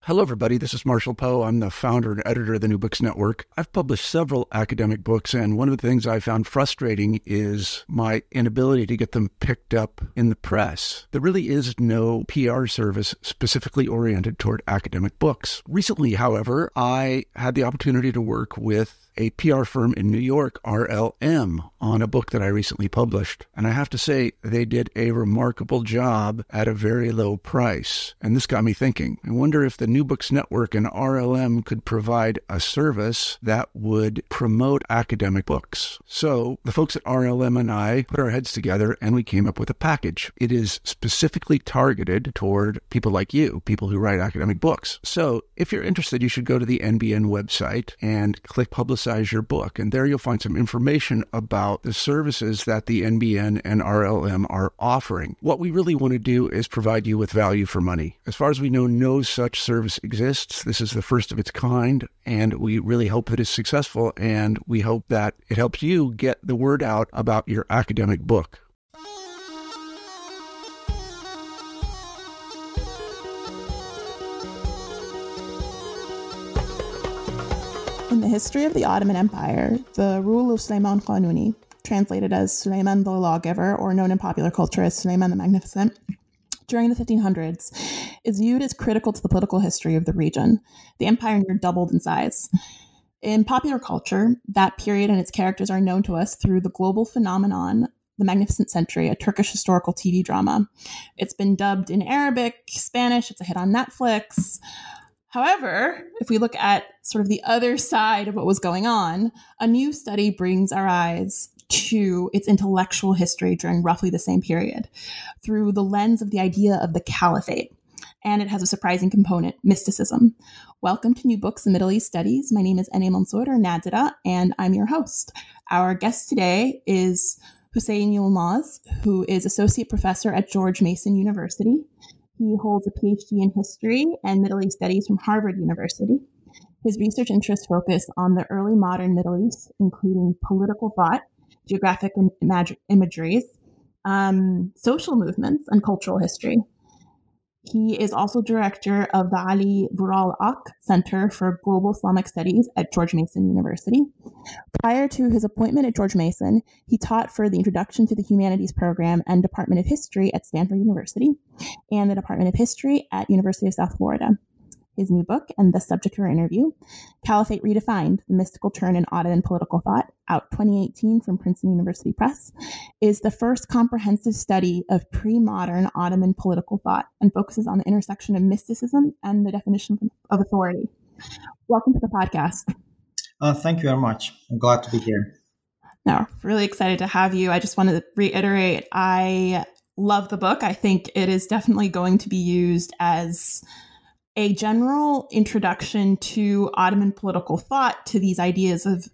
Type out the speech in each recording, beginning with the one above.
Hello, everybody. This is Marshall Poe. I'm the founder and editor of the New Books Network. I've published several academic books, and one of the things I found frustrating is my inability to get them picked up in the press. There really is no PR service specifically oriented toward academic books. Recently, however, I had the opportunity to work with a PR firm in New York, RLM, on a book that I recently published. And I have to say, they did a remarkable job at a very low price. And this got me thinking. I wonder if the New Books Network and RLM could provide a service that would promote academic books. So the folks at RLM and I put our heads together and we came up with a package. It is specifically targeted toward people like you, people who write academic books. So if you're interested, you should go to the NBN website and click Publicize Your Book. And there you'll find some information about the services that the NBN and RLM are offering. What we really want to do is provide you with value for money. As far as we know, no such service exists. This is the first of its kind, and we really hope that it's successful, and we hope that it helps you get the word out about your academic book. In the history of the Ottoman Empire, the rule of Suleiman Qanuni, translated as Suleiman the Lawgiver, or known in popular culture as Suleiman the Magnificent, during the 1500s, is viewed as critical to the political history of the region. The empire near doubled in size. In popular culture, that period and its characters are known to us through the global phenomenon, The Magnificent Century, a Turkish historical TV drama. It's been dubbed in Arabic, Spanish, it's a hit on Netflix. However, if we look at sort of the other side of what was going on, a new study brings our eyes to its intellectual history during roughly the same period through the lens of the idea of the caliphate. And it has a surprising component, mysticism. Welcome to New Books in Middle East Studies. My name is Ene Mansour, or Nadira, and I'm your host. Our guest today is Hussein Yilmaz, who is Associate Professor at George Mason University. He holds a PhD in History and Middle East Studies from Harvard University. His research interests focus on the early modern Middle East, including political thought, geographic imageries, social movements, and cultural history. He is also director of the Ali Vural Ak Center for Global Islamic Studies at George Mason University. Prior to his appointment at George Mason, he taught for the Introduction to the Humanities program and Department of History at Stanford University and the Department of History at University of South Florida. His new book, and the subject of our interview, Caliphate Redefined, The Mystical Turn in Ottoman Political Thought, out 2018 from Princeton University Press, is the first comprehensive study of pre-modern Ottoman political thought and focuses on the intersection of mysticism and the definition of authority. Welcome to the podcast. Thank you very much. I'm glad to be here. No, really excited to have you. I just wanted to reiterate, I love the book. I think it is definitely going to be used as a general introduction to Ottoman political thought, to these ideas of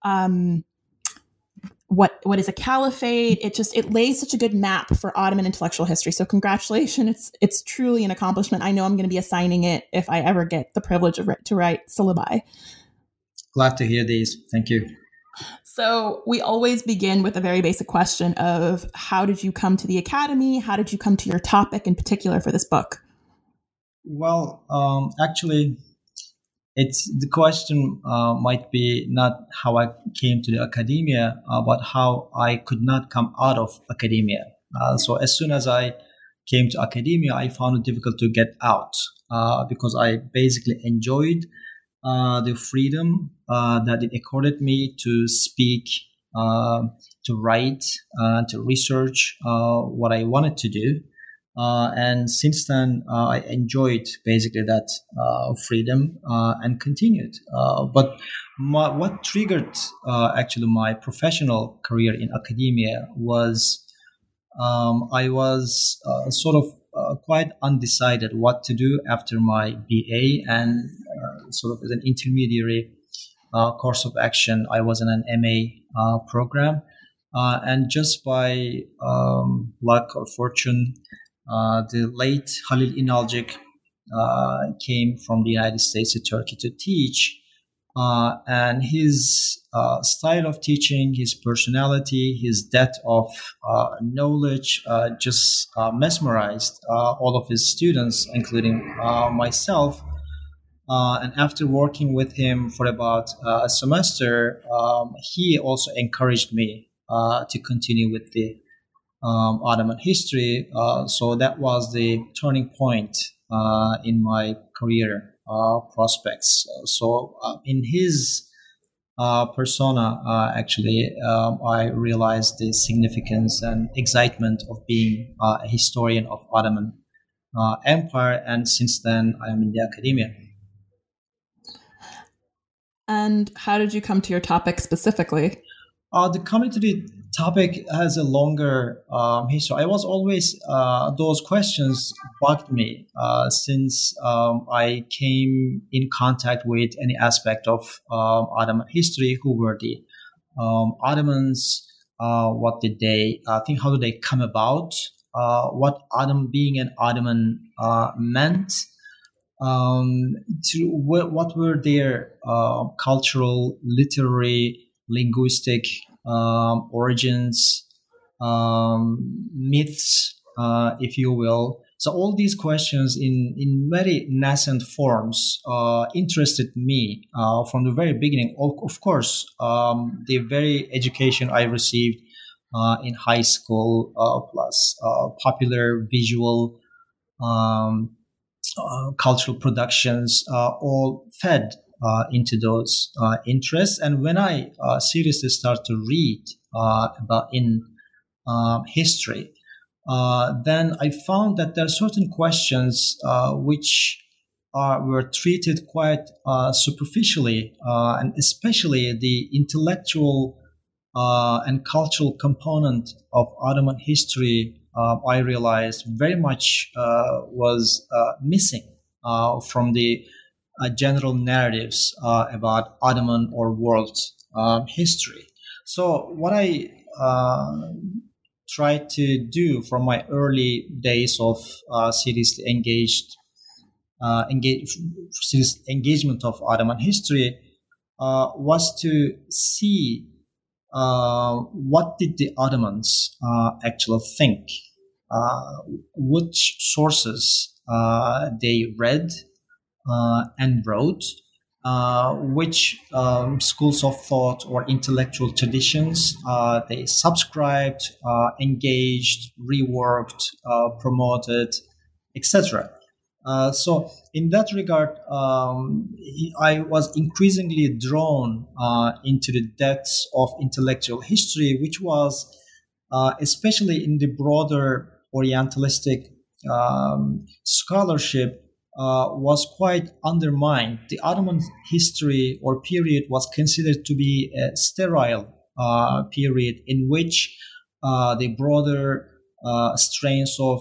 what is a caliphate. It lays such a good map for Ottoman intellectual history. So congratulations. It's truly an accomplishment. I know I'm going to be assigning it if I ever get the privilege to write syllabi. Glad to hear these. Thank you. So we always begin with a very basic question of how did you come to the academy? How did you come to your topic in particular for this book? Well, actually, it's the question might be not how I came to the academia, but how I could not come out of academia. So as soon as I came to academia, I found it difficult to get out because I basically enjoyed the freedom that it accorded me to speak, to write, to research what I wanted to do. And since then, I enjoyed basically that freedom and continued. But what triggered actually my professional career in academia was I was sort of quite undecided what to do after my BA, and sort of as an intermediary course of action, I was in an MA program. And just by luck or fortune, the late Halil İnalcık came from the United States to Turkey to teach. And his style of teaching, his personality, his depth of knowledge just mesmerized all of his students, including myself. And after working with him for about a semester, he also encouraged me to continue with the Ottoman history. So that was the turning point in my career prospects. So in his persona, actually, I realized the significance and excitement of being a historian of Ottoman Empire, and since then I am in the academia. And how did you come to your topic specifically? The coming to the topic has a longer history. I was always, those questions bugged me since I came in contact with any aspect of Ottoman history. Who were the Ottomans? What did they think? How did they come about? What being an Ottoman meant? What were their cultural, literary, linguistic origins, myths, if you will. So all these questions in very nascent forms interested me from the very beginning. Of course, the very education I received in high school, plus popular visual cultural productions, all fed into those interests. And when I seriously start to read about in history, then I found that there are certain questions which were treated quite superficially, and especially the intellectual and cultural component of Ottoman history. I realized very much was missing from the general narratives about Ottoman or world history. So what I tried to do from my early days of serious engagement of Ottoman history was to see what did the Ottomans actually think, which sources they read and wrote, which schools of thought or intellectual traditions they subscribed, engaged, reworked, promoted, etc. So in that regard, I was increasingly drawn into the depths of intellectual history, which was especially in the broader Orientalistic scholarship was quite undermined. The Ottoman history or period was considered to be a sterile period in which the broader strains of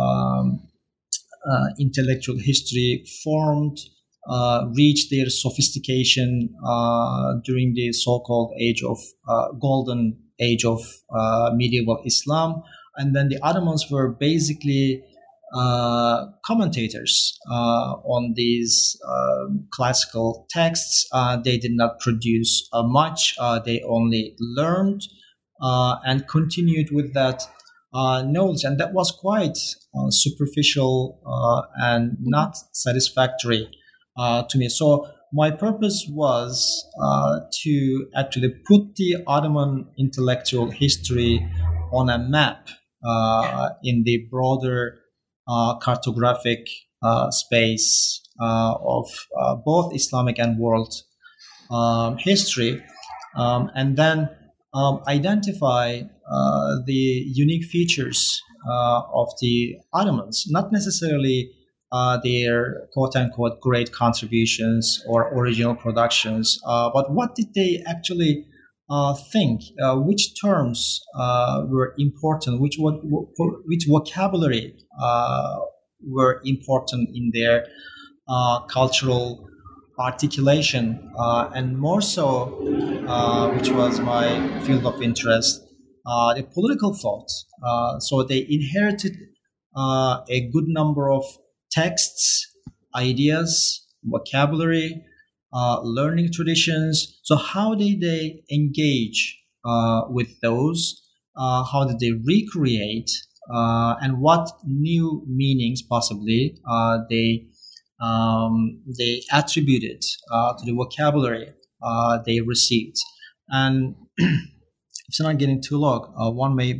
intellectual history formed, reached their sophistication during the so-called golden age of medieval Islam. And then the Ottomans were basically commentators on these classical texts. They did not produce much. They only learned and continued with that knowledge. And that was quite superficial and not satisfactory to me. So my purpose was to actually put the Ottoman intellectual history on a map in the broader cartographic space of both Islamic and world history, and then identify the unique features of the Ottomans, not necessarily their quote-unquote great contributions or original productions, but what did they actually think, which terms were important, which vocabulary were important in their cultural articulation, and more so, which was my field of interest, the political thought. So they inherited a good number of texts, ideas, vocabulary, learning traditions. So how did they engage with those? How did they recreate? And what new meanings possibly they they attributed to the vocabulary they received. And it's not getting too long. One may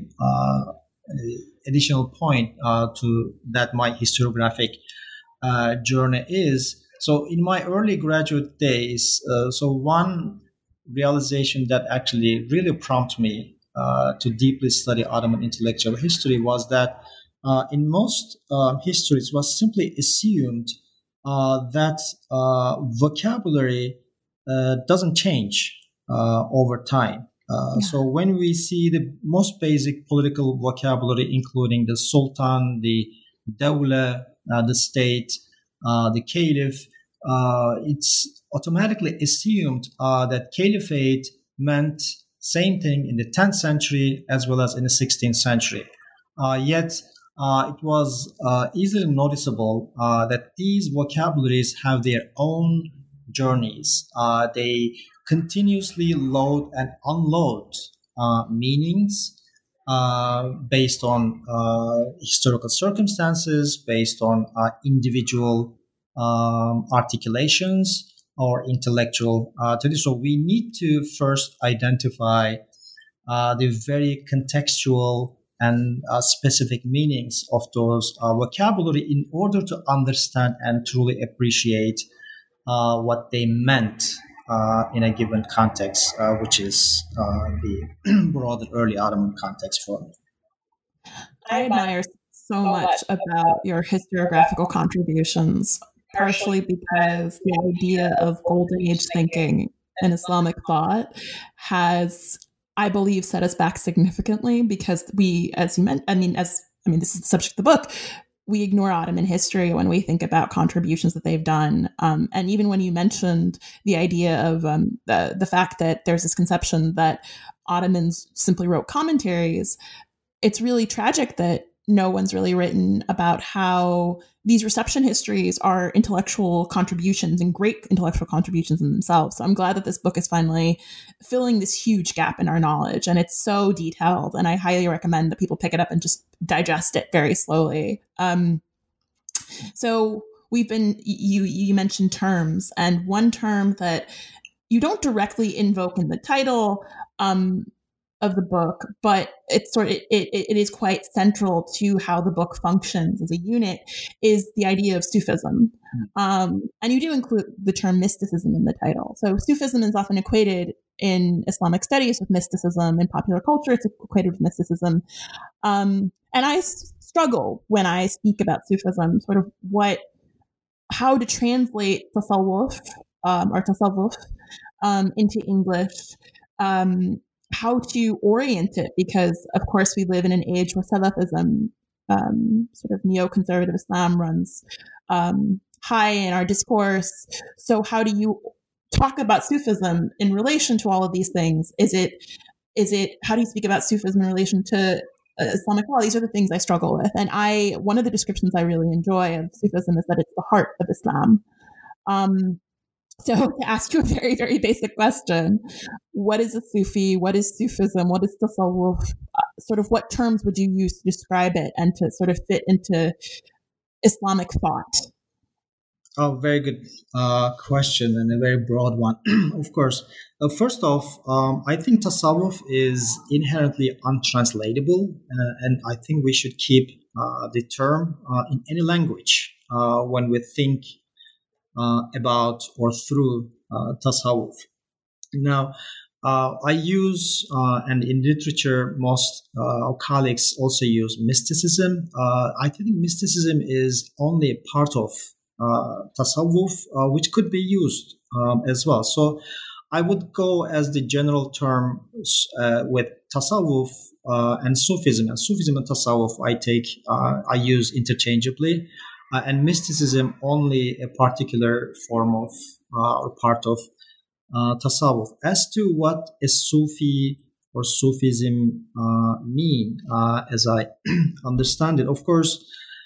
additional point to that my historiographic journey is. So in my early graduate days, so one realization that actually really prompted me to deeply study Ottoman intellectual history was that in most histories was simply assumed that vocabulary doesn't change over time. So when we see the most basic political vocabulary, including the sultan, the dawla, the state, the caliph, it's automatically assumed that caliphate meant same thing in the 10th century as well as in the 16th century. Yet it was easily noticeable that these vocabularies have their own journeys. They continuously load and unload meanings based on historical circumstances, based on individual articulations or intellectual tradition. So we need to first identify the very contextual and specific meanings of those vocabulary in order to understand and truly appreciate what they meant in a given context, which is the broader early Ottoman context for me. I admire so much about your historiographical contributions, partially because the idea of Golden Age thinking and Islamic thought has, I believe, set us back significantly because we, as you mentioned, this is the subject of the book, we ignore Ottoman history when we think about contributions that they've done. And even when you mentioned the idea of the fact that there's this conception that Ottomans simply wrote commentaries, it's really tragic that no one's really written about how these reception histories are intellectual contributions and great intellectual contributions in themselves. So I'm glad that this book is finally filling this huge gap in our knowledge. And it's so detailed. And I highly recommend that people pick it up and just digest it very slowly. So you mentioned terms, and one term that you don't directly invoke in the title of the book, but it is quite central to how the book functions as a unit, is the idea of Sufism. And you do include the term mysticism in the title. So Sufism is often equated in Islamic studies with mysticism. In popular culture, it's equated with mysticism. And I struggle when I speak about Sufism, sort of how to translate tasawwuf or tasawwuf into English, how to orient it, because of course we live in an age where Salafism, sort of neoconservative Islam, runs high in our discourse. So how do you talk about Sufism in relation to all of these things? Is it how do you speak about Sufism in relation to Islamic law? These are the things I struggle with. And one of the descriptions I really enjoy of Sufism is that it's the heart of Islam. So to ask you a very, very basic question, what is a Sufi? What is Sufism? What is Tasawwuf? Sort of what terms would you use to describe it and to sort of fit into Islamic thought? Oh, very good question, and a very broad one. Of course. First off, I think Tasawwuf is inherently untranslatable, and I think we should keep the term in any language when we think about or through Tasawwuf. Now, I use, and in literature, most colleagues also use mysticism. I think mysticism is only a part of Tasawwuf, which could be used as well. So I would go as the general term with Tasawwuf and Sufism. And Sufism and Tasawwuf I use interchangeably. And mysticism only a particular form of or part of Tasawwuf. As to what a Sufi or Sufism mean, as I understand it, of course,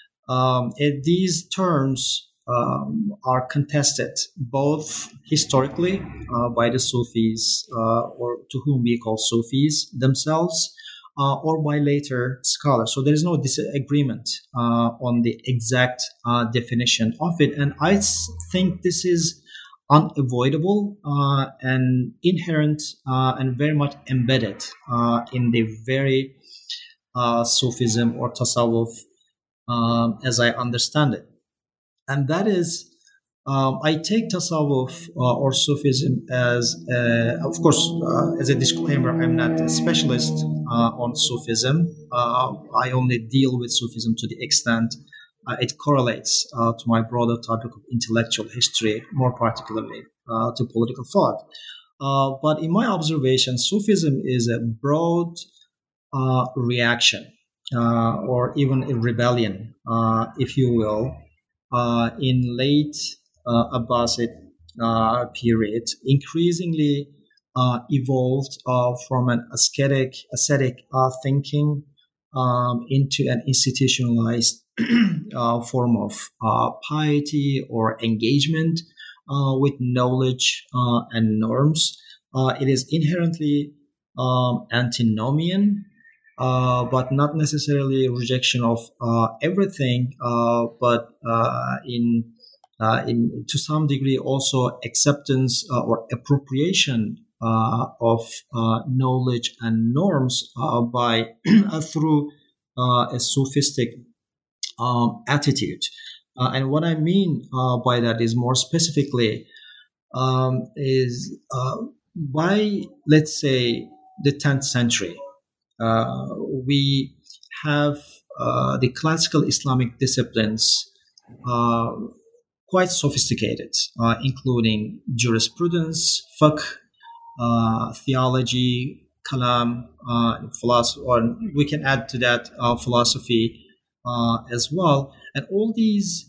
these terms are contested both historically by the Sufis, or to whom we call Sufis themselves, or by later scholars. So there is no disagreement on the exact definition of it. And I think this is unavoidable and inherent and very much embedded in the very Sufism or Tasawwuf as I understand it. And that is, I take Tasawwuf or Sufism as, of course, as a disclaimer, I'm not a specialist on Sufism. I only deal with Sufism to the extent it correlates to my broader topic of intellectual history, more particularly to political thought. But in my observation, Sufism is a broad reaction or even a rebellion, if you will, in late Abbasid period, increasingly evolved from an ascetic thinking into an institutionalized form of piety or engagement with knowledge and norms. It is inherently antinomian, but not necessarily rejection of everything, but in to some degree also acceptance or appropriation of knowledge and norms by through a sophistic attitude. And what I mean by that is more specifically is by, let's say, the 10th century, we have the classical Islamic disciplines quite sophisticated, including jurisprudence, fiqh, theology, kalam, philosophy, or we can add to that philosophy as well. And all these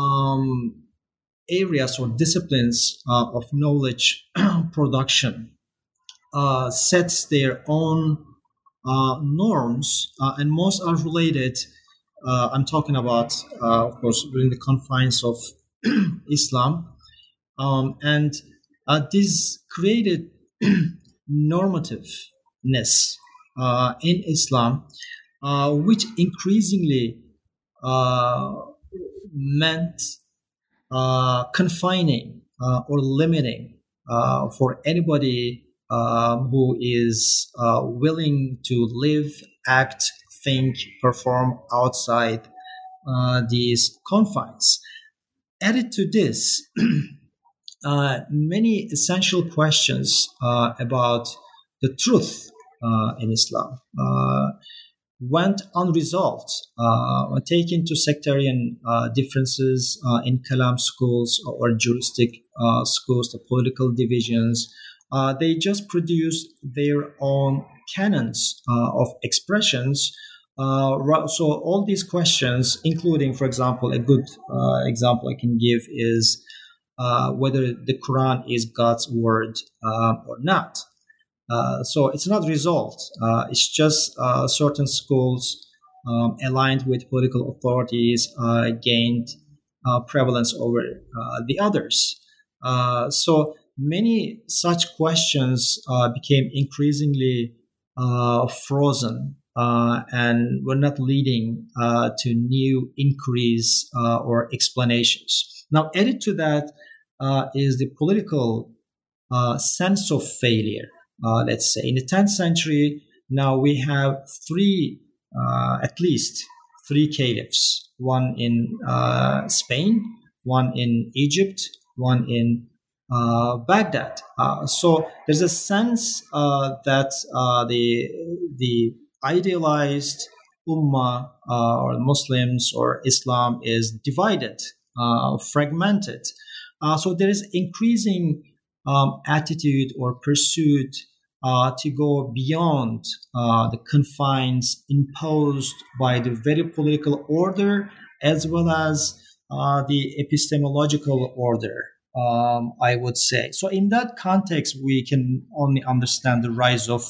areas or disciplines of knowledge production sets their own norms, and most are related. I'm talking about, of course, within the confines of Islam, and this created normativeness in Islam, which increasingly meant confining or limiting for anybody who is willing to live, act, think, perform outside these confines. Added to this, many essential questions about the truth in Islam went unresolved, taken to sectarian differences in Kalam schools or juristic schools, the political divisions. They just produced their own canons of expressions. So all these questions, including, for example, a good example I can give is whether the Quran is God's word or not. So it's not resolved. It's just certain schools aligned with political authorities gained prevalence over the others. So many such questions became increasingly frozen and were not leading to new inquiries or explanations. Now, added to that is the political sense of failure. Let's say in the 10th century, now we have at least three caliphs, one in Spain, one in Egypt, one in Baghdad. So there's a sense that the idealized Ummah or Muslims or Islam is divided, fragmented. So there is increasing attitude or pursuit to go beyond the confines imposed by the very political order as well as the epistemological order, I would say. So in that context, we can only understand the rise of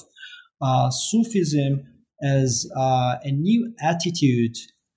Sufism as a new attitude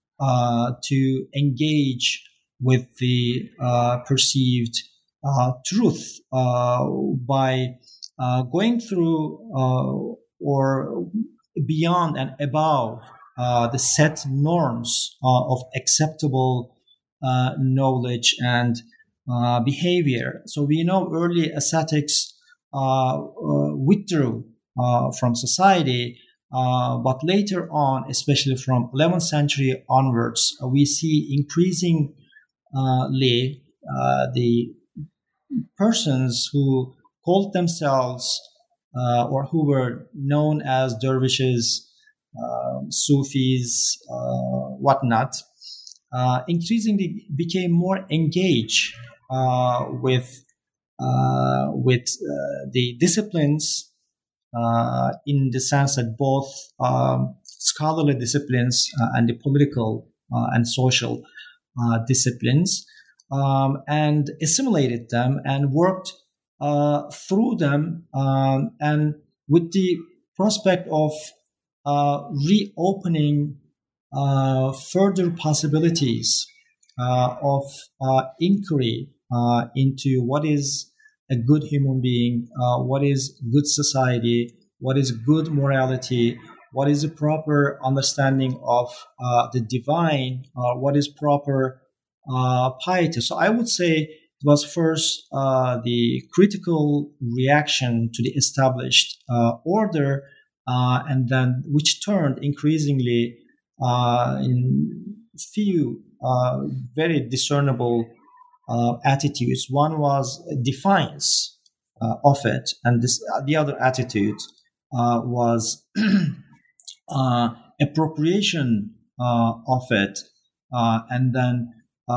to engage with the perceived truth by going through or beyond and above the set norms of acceptable knowledge and behavior. So we know early ascetics withdrew from society, but later on, especially from 11th century onwards, we see increasingly the persons who called themselves or who were known as dervishes, Sufis, whatnot, increasingly became more engaged with the disciplines, in the sense that both scholarly disciplines and the political and social disciplines, and assimilated them and worked through them, and with the prospect of reopening further possibilities of inquiry into what is a good human being, what is good society, what is good morality, what is a proper understanding of the divine, what is proper piety. So I would say it was first the critical reaction to the established order, and then which turned increasingly in few very discernible attitudes. One was defiance of it, and the other attitude was appropriation of it, and then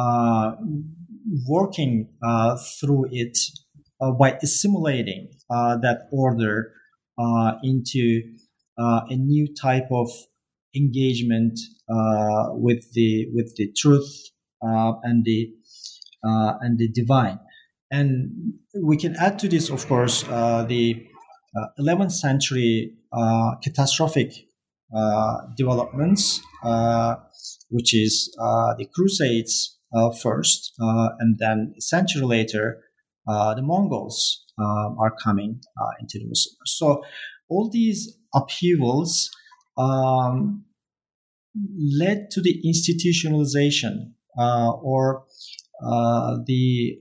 working through it by assimilating that order into a new type of engagement with the truth and the divine. And we can add to this, of course, the 11th century catastrophic developments, which is the Crusades first, and then a century later, the Mongols are coming into the Muslims. So all these upheavals led to the institutionalization or the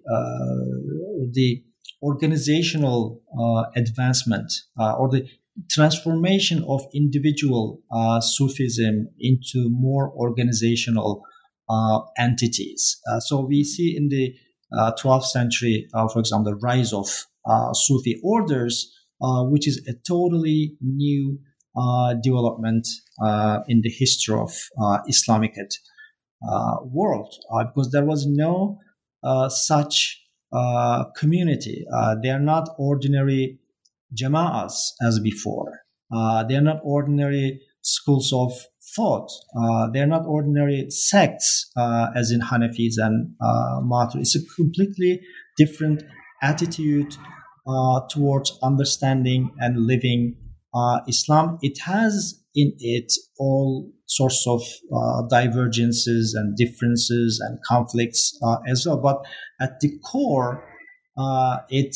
organizational advancement or the transformation of individual Sufism into more organizational entities. So we see in the 12th century, for example, the rise of Sufi orders, which is a totally new development in the history of Islamic world, because there was no such community. They are not ordinary jama'as as before. They are not ordinary schools of thought. They are not ordinary sects as in Hanafis and Maturidis. It's a completely different attitude towards understanding and living Islam. It has in it all sorts of divergences and differences and conflicts as well. But at the core, it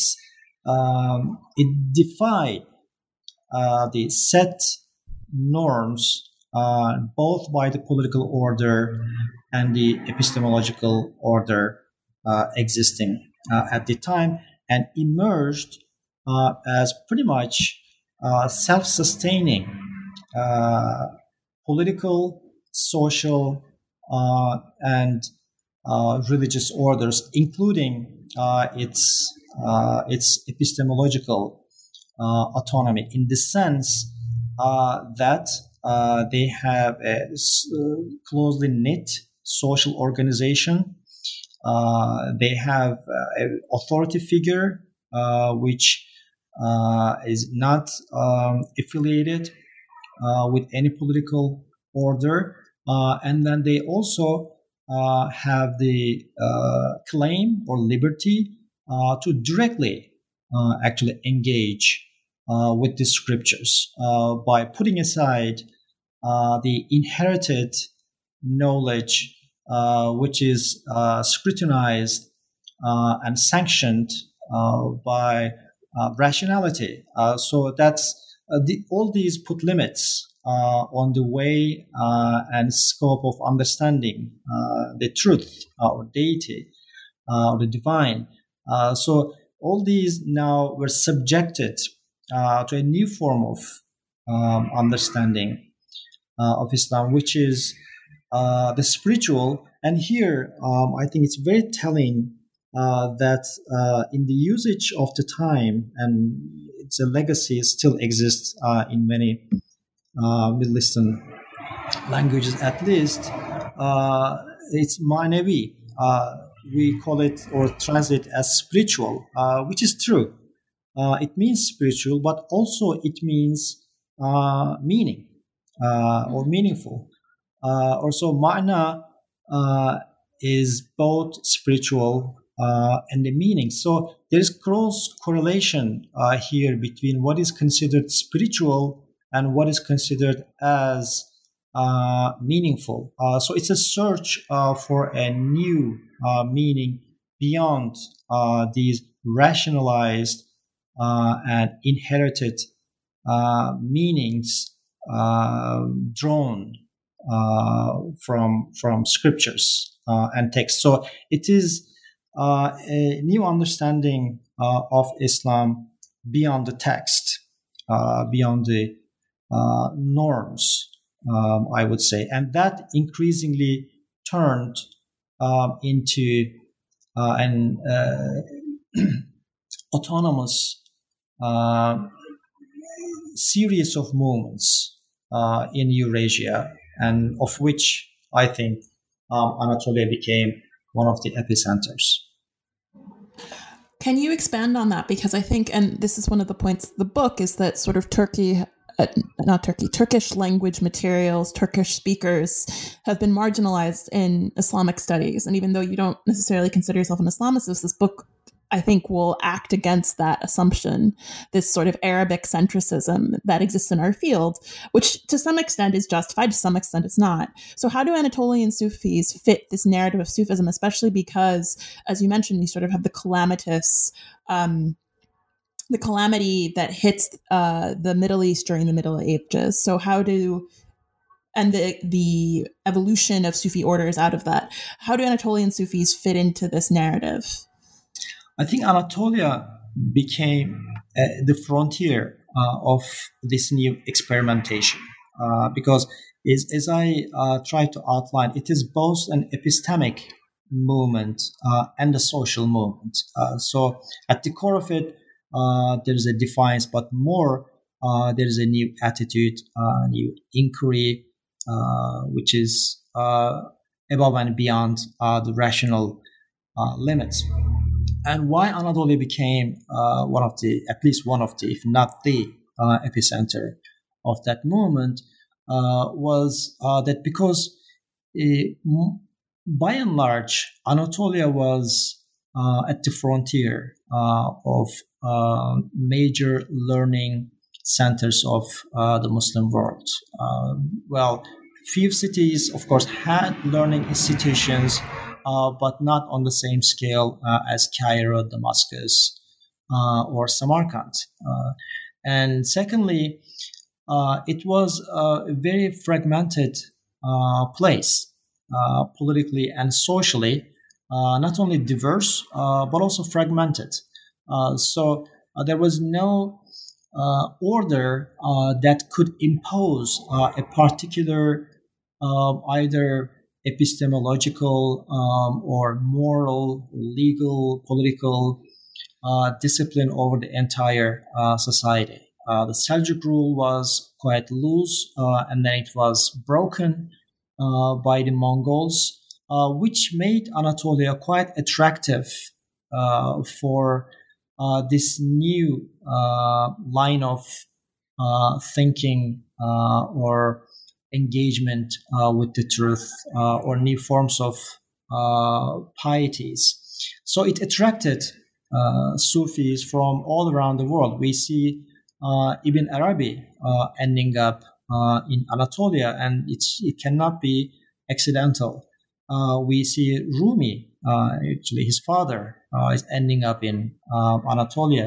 defied the set norms both by the political order and the epistemological order existing at the time, and emerged as pretty much self-sustaining political, social, and religious orders, including its epistemological autonomy, in the sense that they have a closely knit social organization. They have an authority figure which is not affiliated with any political order, and then they also have the claim or liberty to directly actually engage with the scriptures by putting aside the inherited knowledge which is scrutinized and sanctioned by rationality. So that's all these put limits on the way and scope of understanding the truth or deity or the divine. So all these now were subjected to a new form of understanding of Islam, which is the spiritual. And here, I think it's very telling that in the usage of the time, and it's a legacy still exists in many Middle Eastern languages, at least, it's ma'navi. We call it or translate as spiritual, which is true. It means spiritual, but also it means meaning or meaningful. Also, ma'na is both spiritual and the meaning. So there is close correlation here between what is considered spiritual and what is considered as meaningful. So it's a search for a new meaning beyond these rationalized and inherited meanings drawn from scriptures and texts. So it is a new understanding of Islam beyond the text, beyond the norms, I would say. And that increasingly turned into an autonomous series of movements in Eurasia, and of which I think Anatolia became one of the epicenters. Can you expand on that? Because I think, and this is one of the points of the book, is that sort of Turkish language materials, Turkish speakers have been marginalized in Islamic studies. And even though you don't necessarily consider yourself an Islamicist, this book, I think, will act against that assumption, this sort of Arabic centricism that exists in our field, which to some extent is justified, to some extent it's not. So how do Anatolian Sufis fit this narrative of Sufism, especially because, as you mentioned, you sort of have the calamitous, the calamity that hits the Middle East during the Middle Ages. So and the evolution of Sufi orders out of that, how do Anatolian Sufis fit into this narrative? I think Anatolia became the frontier of this new experimentation because, as I try to outline, it is both an epistemic movement and a social movement. So at the core of it, there is a defiance, but more, there is a new attitude, new inquiry, which is above and beyond the rational limits. And why Anatolia became at least one of the, if not the epicenter of that movement was that because by and large, Anatolia was at the frontier of major learning centers of the Muslim world. Few cities, of course, had learning institutions, but not on the same scale as Cairo, Damascus, or Samarkand. And secondly, it was a very fragmented place, politically and socially, not only diverse, but also fragmented. So there was no order that could impose a particular either epistemological or moral, legal, political discipline over the entire society. The Seljuk rule was quite loose, and then it was broken by the Mongols, which made Anatolia quite attractive for this new line of thinking or engagement with the truth or new forms of pieties. So it attracted Sufis from all around the world. We see Ibn Arabi ending up in Anatolia, and it cannot be accidental. We see Rumi, actually his father, is ending up in Anatolia.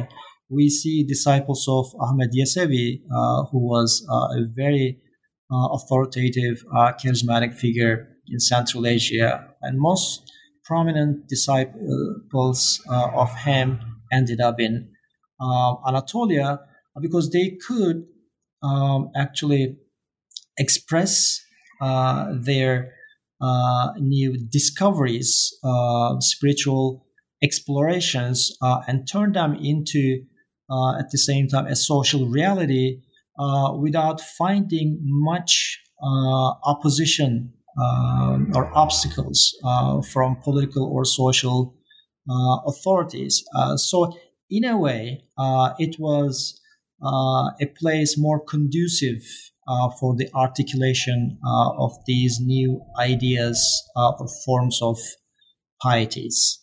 we see disciples of Ahmed Yesevi, who was a very authoritative, charismatic figure in Central Asia, and most prominent disciples of him ended up in Anatolia because they could actually express their new discoveries, spiritual explorations, and turn them into, at the same time, a social reality without finding much opposition or obstacles from political or social authorities. So, in a way, it was a place more conducive for the articulation of these new ideas or forms of pieties.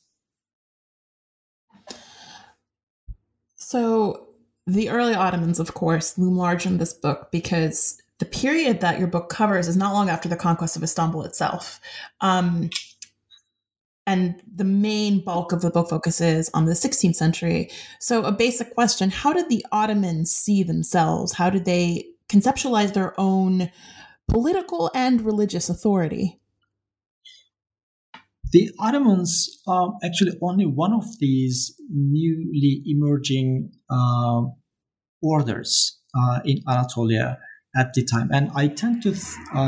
So the early Ottomans, of course, loom large in this book because the period that your book covers is not long after the conquest of Istanbul itself. And the main bulk of the book focuses on the 16th century. So a basic question, how did the Ottomans see themselves? How did they conceptualize their own political and religious authority? The Ottomans, actually only one of these newly emerging orders in Anatolia at the time. And I tend to,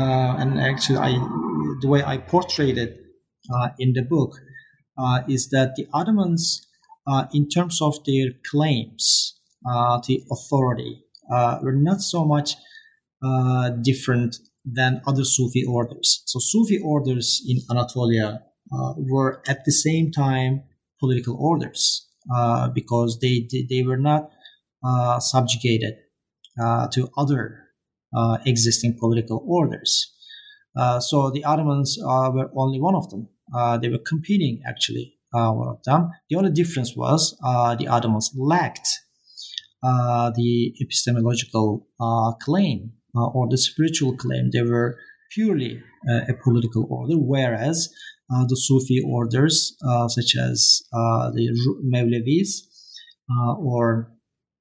the way I portrayed it in the book is that the Ottomans, in terms of their claims to authority, were not so much different than other Sufi orders. So Sufi orders in Anatolia were at the same time political orders because they were not subjugated to other existing political orders. So the Ottomans were only one of them. They were competing, actually, one of them. The only difference was the Ottomans lacked the epistemological claim or the spiritual claim. They were purely a political order, whereas the Sufi orders, such as the Mevlevis or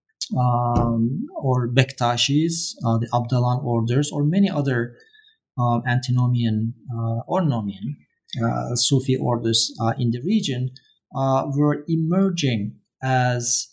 Bektashis, the Abdalan orders, or many other antinomian or nomian Sufi orders in the region, were emerging as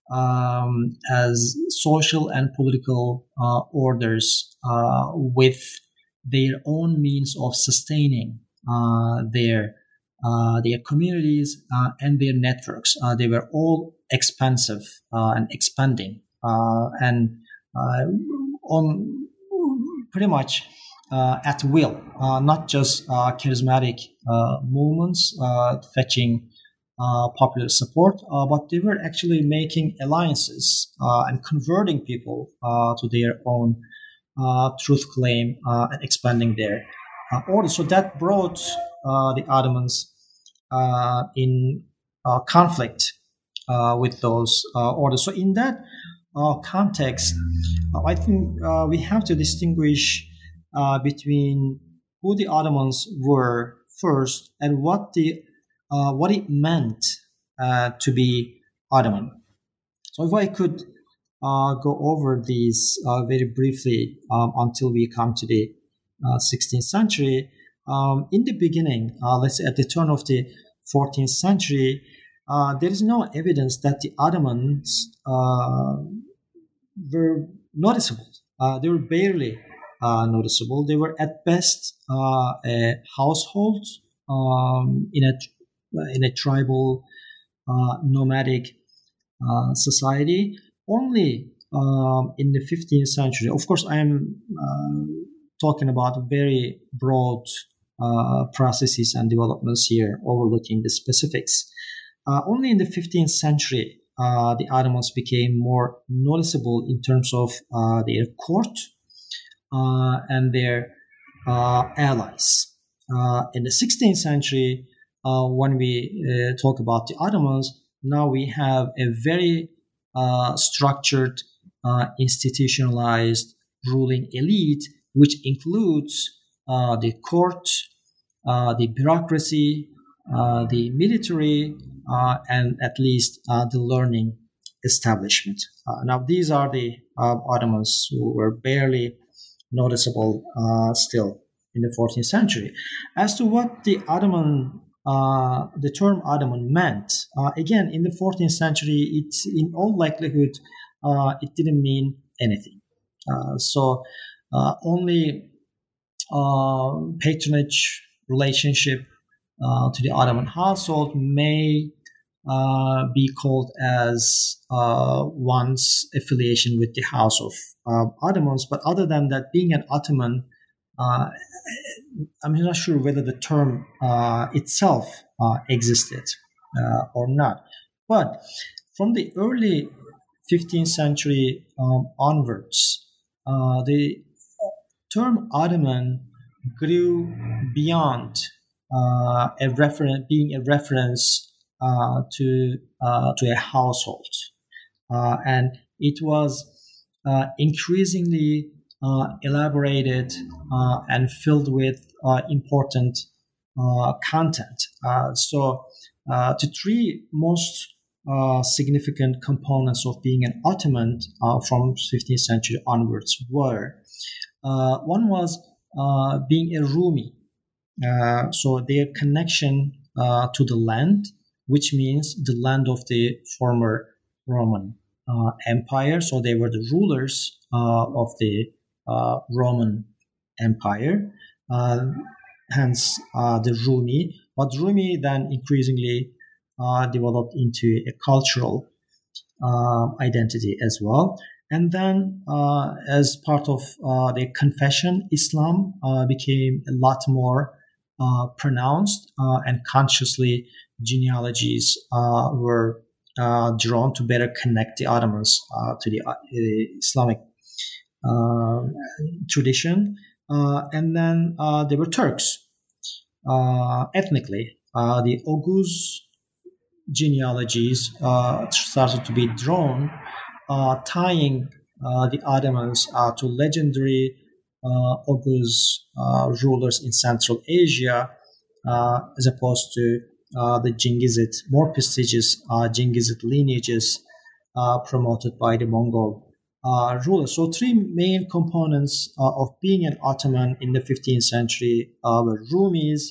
social and political orders with their own means of sustaining their communities and their networks. They were all expansive and expanding and on pretty much at will, not just charismatic movements fetching popular support, but they were actually making alliances and converting people to their own truth claim and expanding their order. So that brought the Ottomans in conflict with those orders. So in that context, I think we have to distinguish between who the Ottomans were first and what it meant to be Ottoman. So if I could go over these very briefly until we come to the 16th century. In the beginning, let's say at the turn of the 14th century, there is no evidence that the Ottomans were noticeable. They were barely noticeable. They were at best a household in a tribal nomadic society. Only in the 15th century, of course, I am talking about very broad processes and developments here, overlooking the specifics. Only in the 15th century, the Ottomans became more noticeable in terms of their court and their allies. In the 16th century, when we talk about the Ottomans, now we have a very structured, institutionalized ruling elite, which includes the court, the bureaucracy, the military, and at least the learning establishment. Now, these are the Ottomans who were barely noticeable still in the 14th century. As to what the term Ottoman meant, again, in the 14th century, it's in all likelihood, it didn't mean anything. Only patronage relationship to the Ottoman household may be called as one's affiliation with the House of Ottomans. But other than that, being an Ottoman, I'm not sure whether the term itself existed or not. But from the early 15th century onwards, the term Ottoman grew beyond being a reference to a household, and it was increasingly elaborated and filled with important content. The three most significant components of being an Ottoman from 15th century onwards were, one was being a Rumi, so their connection to the land, which means the land of the former Roman Empire. So they were the rulers of the Roman Empire, hence the Rumi. But Rumi then increasingly developed into a cultural identity as well. And then as part of the confession, Islam became a lot more pronounced, and consciously genealogies were drawn to better connect the Ottomans to the Islamic tradition. And then there were Turks. Ethnically, the Oghuz genealogies started to be drawn, tying the Ottomans to legendary Oghuz rulers in Central Asia, as opposed to the Jingizid, more prestigious Jingizid lineages promoted by the Mongol rulers. So three main components of being an Ottoman in the 15th century were Rumis,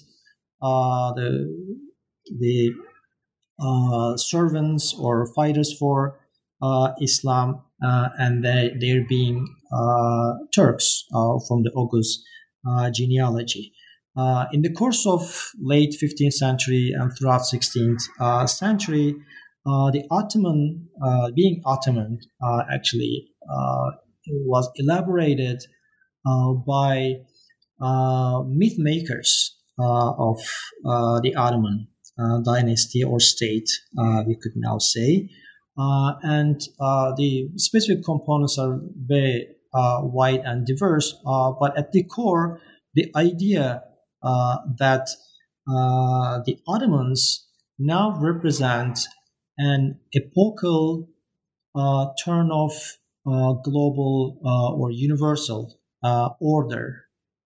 the servants or fighters for Islam, and they're being Turks from the Oghuz genealogy. In the course of late 15th century and throughout 16th century, the Ottoman, being Ottoman, actually was elaborated by myth makers of the Ottoman dynasty or state, we could now say. And the specific components are very wide and diverse, but at the core, the idea that the Ottomans now represent an epochal turn of global or universal order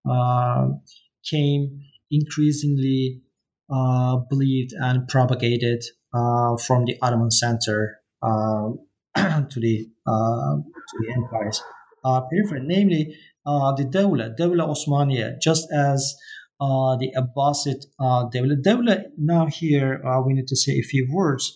came increasingly believed and propagated from the Ottoman center to the empire's periphery, namely the Dawla Osmaniya, just as the Abbasid Dawla. Dawla, now here we need to say a few words.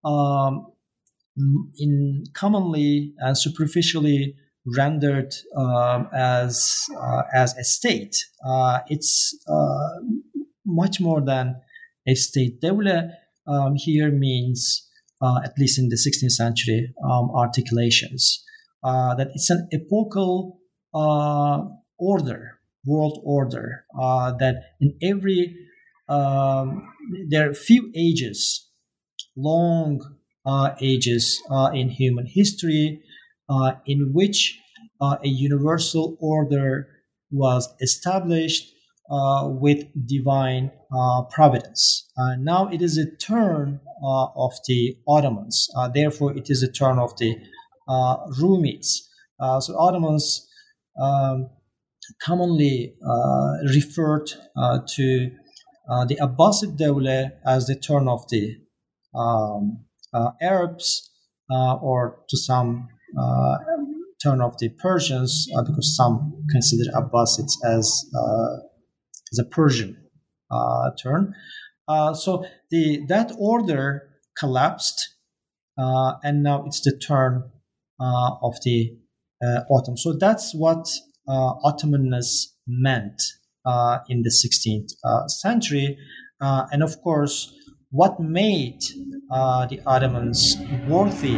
In commonly and superficially rendered as a state, it's much more than a state. Dawla here means, at least in the 16th century articulations, that it's an epochal order, world order, that in every, there are few ages, long ages in human history, in which a universal order was established with divine providence. Now it is a turn of the Ottomans. Therefore, it is a turn of the Rumis. So Ottomans commonly referred to the Abbasid Dawla as the turn of the Arabs, or to some turn of the Persians, because some consider Abbasids as a Persian turn. So that order collapsed, and now it's the turn of the Ottoman. So that's what Ottomanness meant in the 16th century. And of course, what made the Ottomans worthy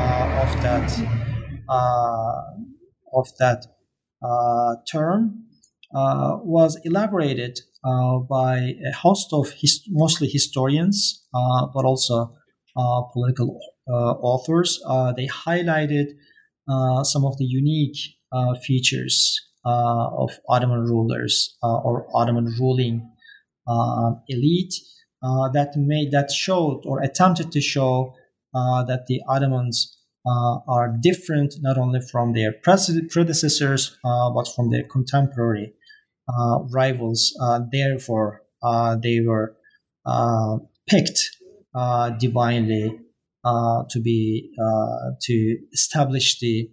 of that term was elaborated by a host of mostly historians, but also political authors. They highlighted some of the unique features of Ottoman rulers or Ottoman ruling elite that showed or attempted to show that the Ottomans are different not only from their predecessors but from their contemporary rivals. Therefore, they were picked divinely to establish the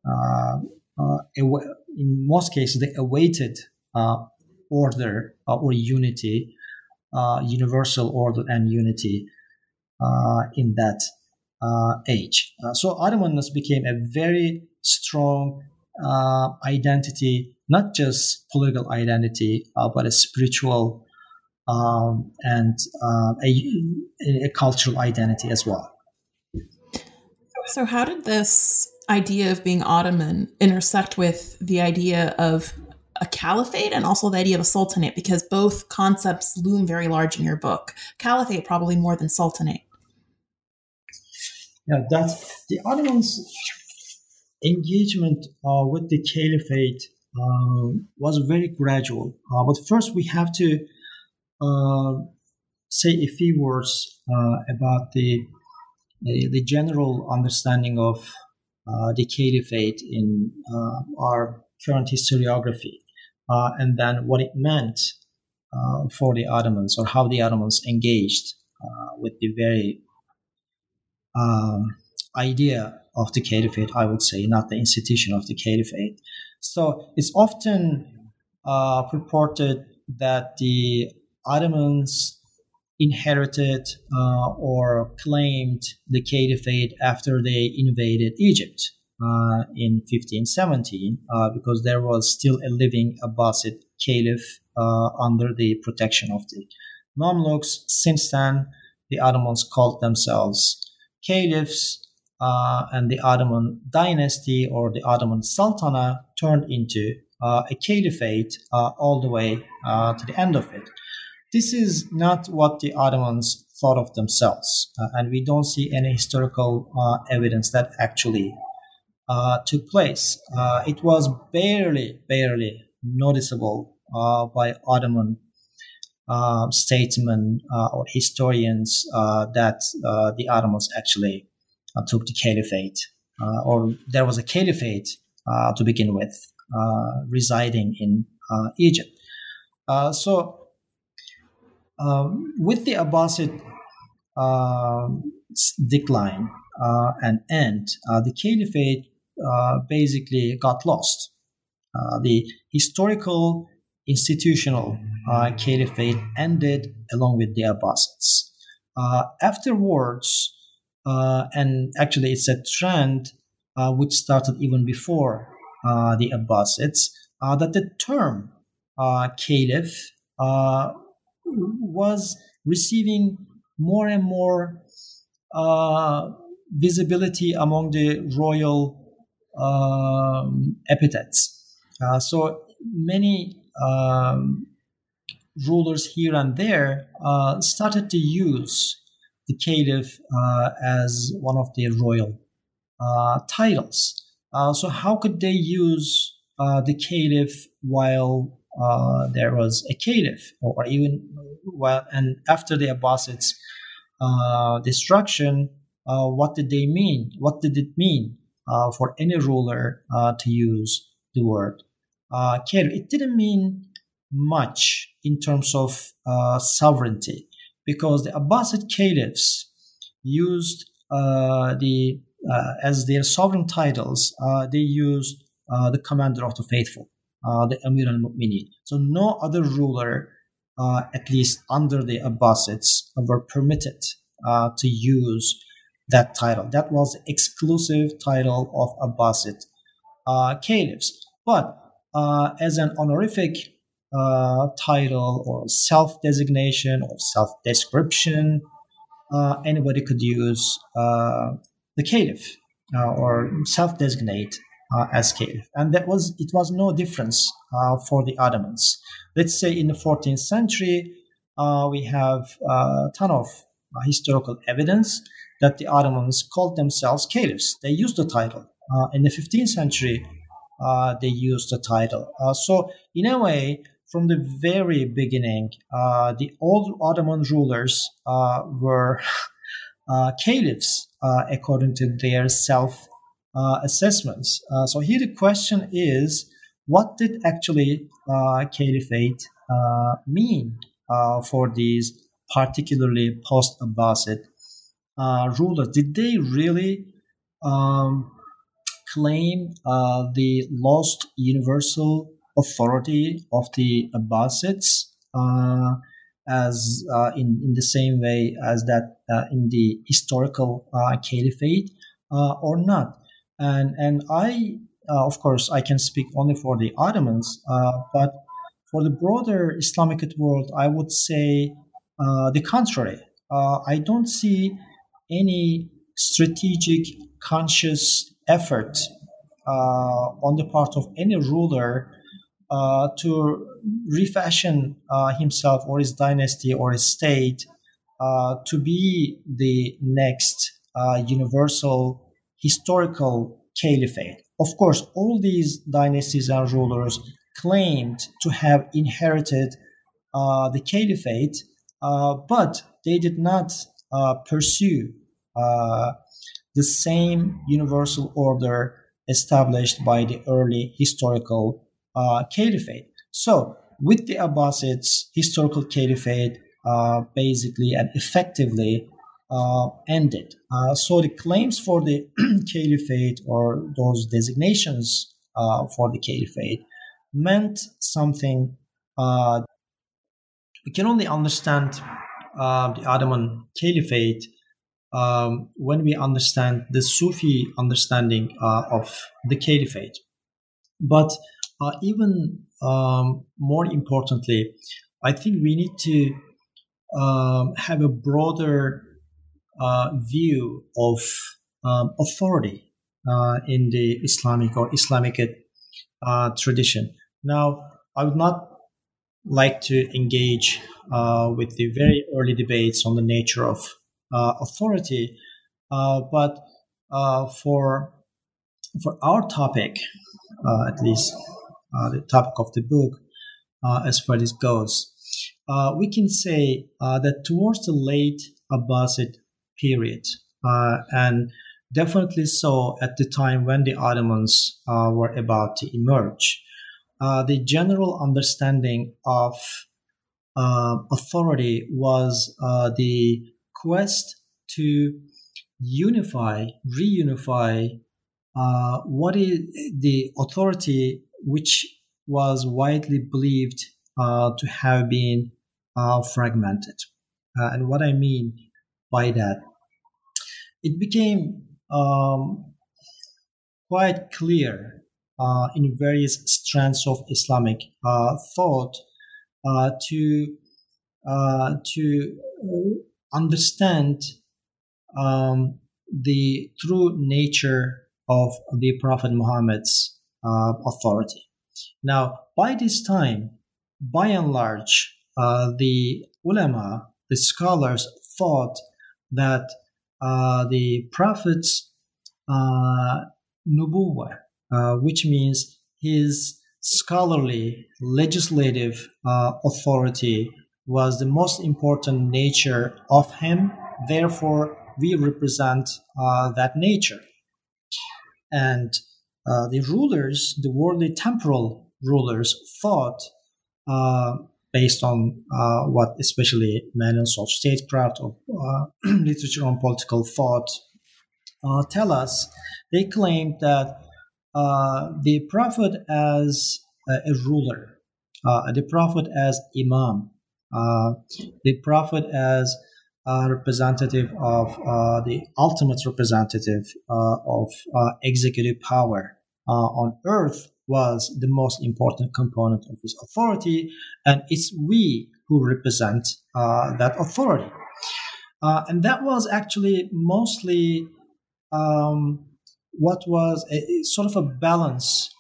in most cases the awaited order or unity, universal order and unity in that age. So Ottomanness became a very strong identity, not just political identity, but a spiritual and a cultural identity as well. So how did this idea of being Ottoman intersect with the idea of a caliphate and also the idea of a sultanate? Because both concepts loom very large in your book. Caliphate probably more than sultanate. Yeah, that's the Ottomans' engagement with the caliphate was very gradual. But first, we have to say a few words about the general understanding of the caliphate in our current historiography, and then what it meant for the Ottomans, or how the Ottomans engaged with the very idea of the caliphate, I would say, not the institution of the caliphate. So it's often purported that the Ottomans inherited or claimed the caliphate after they invaded Egypt in 1517, because there was still a living Abbasid caliph under the protection of the Mamluks. Since then, the Ottomans called themselves caliphs, and the Ottoman dynasty or the Ottoman Sultanate turned into a caliphate all the way to the end of it. This is not what the Ottomans thought of themselves, and we don't see any historical evidence that actually took place. It was barely noticeable by Ottoman statesmen or historians that the Ottomans actually took the caliphate, or there was a caliphate to begin with, residing in Egypt. With the Abbasid decline and end, the caliphate basically got lost. The historical institutional caliphate ended along with the Abbasids. Afterwards, and actually it's a trend which started even before the Abbasids, that the term caliph was receiving more and more visibility among the royal epithets. So many rulers here and there started to use the caliph as one of their royal titles. So how could they use the caliph while there was a caliph, or even and after the Abbasids destruction? What did they mean? What did it mean for any ruler to use the word caliph? It didn't mean much in terms of sovereignty, because the Abbasid caliphs used the as their sovereign titles, they used the commander of the faithful, the Amir al-Mu'minin. So no other ruler, at least under the Abbasids, were permitted to use that title. That was the exclusive title of Abbasid caliphs. But as an honorific title or self-designation or self-description, anybody could use the caliph or self-designate as caliph, and it was no difference for the Ottomans. Let's say in the 14th century, we have a ton of historical evidence that the Ottomans called themselves caliphs. They used the title. In the 15th century, they used the title. So in a way, from the very beginning, the old Ottoman rulers were caliphs according to their self-assessments. So here the question is, what did actually caliphate mean for these particularly post-Abbasid rulers? Did they really claim the lost universal authority of the Abbasids as in the same way as that in the historical caliphate or not? And I, of course, I can speak only for the Ottomans, but for the broader Islamic world, I would say the contrary. I don't see any strategic, conscious effort on the part of any ruler to refashion himself or his dynasty or his state to be the next universal historical caliphate. Of course, all these dynasties and rulers claimed to have inherited the caliphate, but they did not pursue the same universal order established by the early historical caliphate. So, with the Abbasids, historical caliphate basically and effectively ended. So, the claims for the caliphate or those designations for the caliphate meant something. We can only understand the Ottoman caliphate when we understand the Sufi understanding of the caliphate. But even more importantly, I think we need to have a broader view of authority in the Islamic or Islamic tradition. Now, I would not like to engage with the very early debates on the nature of authority, but for our topic, at least the topic of the book, as far as goes, we can say that towards the late Abbasid period, and definitely so at the time when the Ottomans were about to emerge, the general understanding of authority was the quest to reunify what is the authority which was widely believed to have been fragmented. And what I mean by that, it became quite clear in various strands of Islamic thought to understand the true nature of the Prophet Muhammad's authority. Now, by this time, by and large, the ulama, the scholars, thought that the Prophet's nubuwwah, which means his scholarly, legislative authority, was the most important nature of him. Therefore, we represent that nature. And the rulers, the worldly temporal rulers, thought, based on what especially Manuel of statecraft or literature on political thought tell us, they claim that the Prophet as a ruler, the Prophet as Imam, the Prophet as a representative of the ultimate representative of executive power on earth was the most important component of his authority, and it's we who represent that authority. And that was actually mostly what was a sort of a balance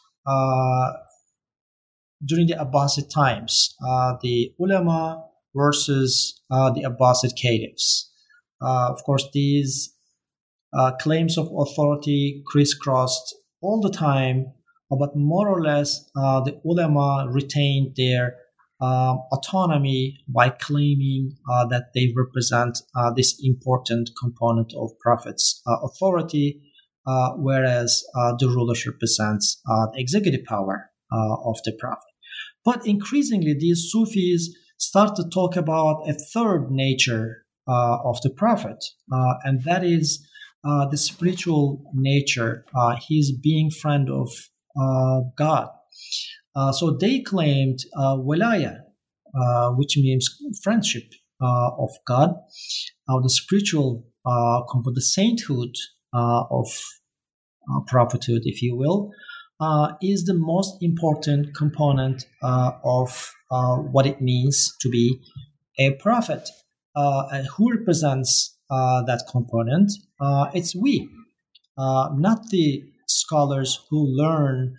during the Abbasid times, the ulama versus the Abbasid caliphs. Of course, these claims of authority crisscrossed all the time, but more or less the ulama retained their autonomy by claiming that they represent this important component of Prophet's authority, whereas the rulership represents the executive power of the Prophet. But increasingly, these Sufis start to talk about a third nature of the Prophet, and that is the spiritual nature, his being friend of God. So they claimed wilaya, which means friendship of God, the spiritual component, the sainthood of prophethood, if you will, is the most important component of what it means to be a prophet. And who represents that component? It's we, not the scholars who learn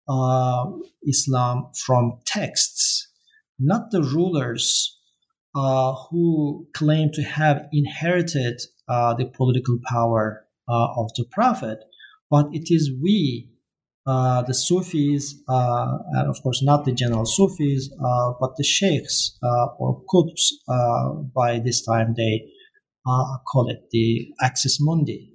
Islam from texts, not the rulers who claim to have inherited the political power of the Prophet, but it is we, the Sufis, and of course not the general Sufis, but the sheikhs or qutbs. By this time they call it the axis mundi,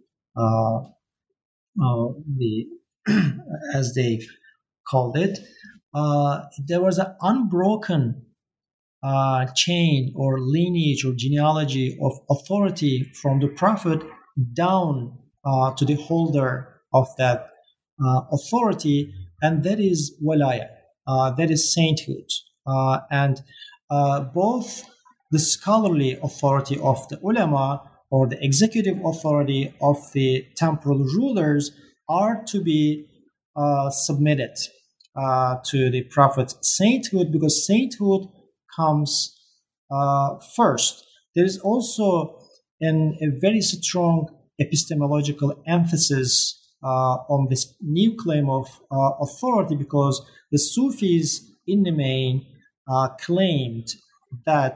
the as they called it. There was an unbroken chain or lineage or genealogy of authority from the Prophet down to the holder of that authority, and that is walaya, that is sainthood. And both the scholarly authority of the ulama or the executive authority of the temporal rulers are to be submitted to the Prophet's sainthood, because sainthood comes first. There is also a very strong epistemological emphasis on this new claim of authority, because the Sufis in the main claimed that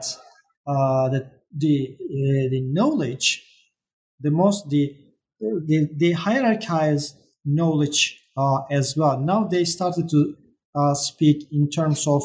the knowledge, the hierarchized knowledge as well. Now they started to speak in terms of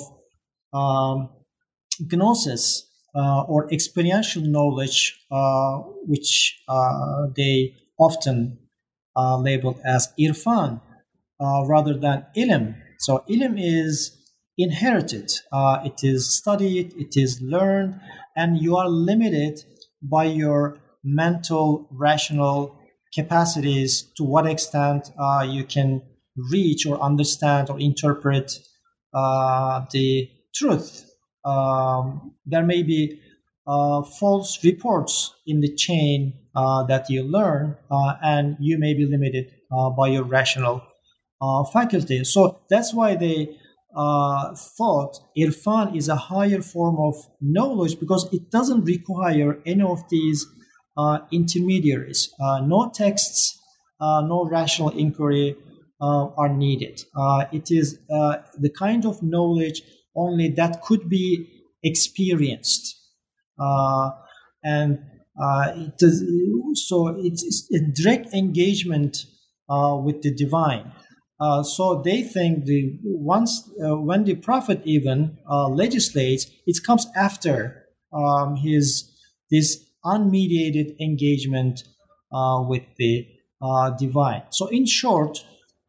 gnosis or experiential knowledge, which they often labeled as irfan rather than ilm. So ilm is inherited, it is studied, it is learned, and you are limited by your mental, rational capacities to what extent you can reach or understand or interpret the truth. There may be false reports in the chain that you learn, and you may be limited by your rational faculty. So that's why they thought irfan is a higher form of knowledge, because it doesn't require any of these intermediaries. No texts, no rational inquiry are needed. It is the kind of knowledge only that could be experienced. And so it's a direct engagement with the divine. So they think when the Prophet even legislates, it comes after this unmediated engagement with the divine. So in short,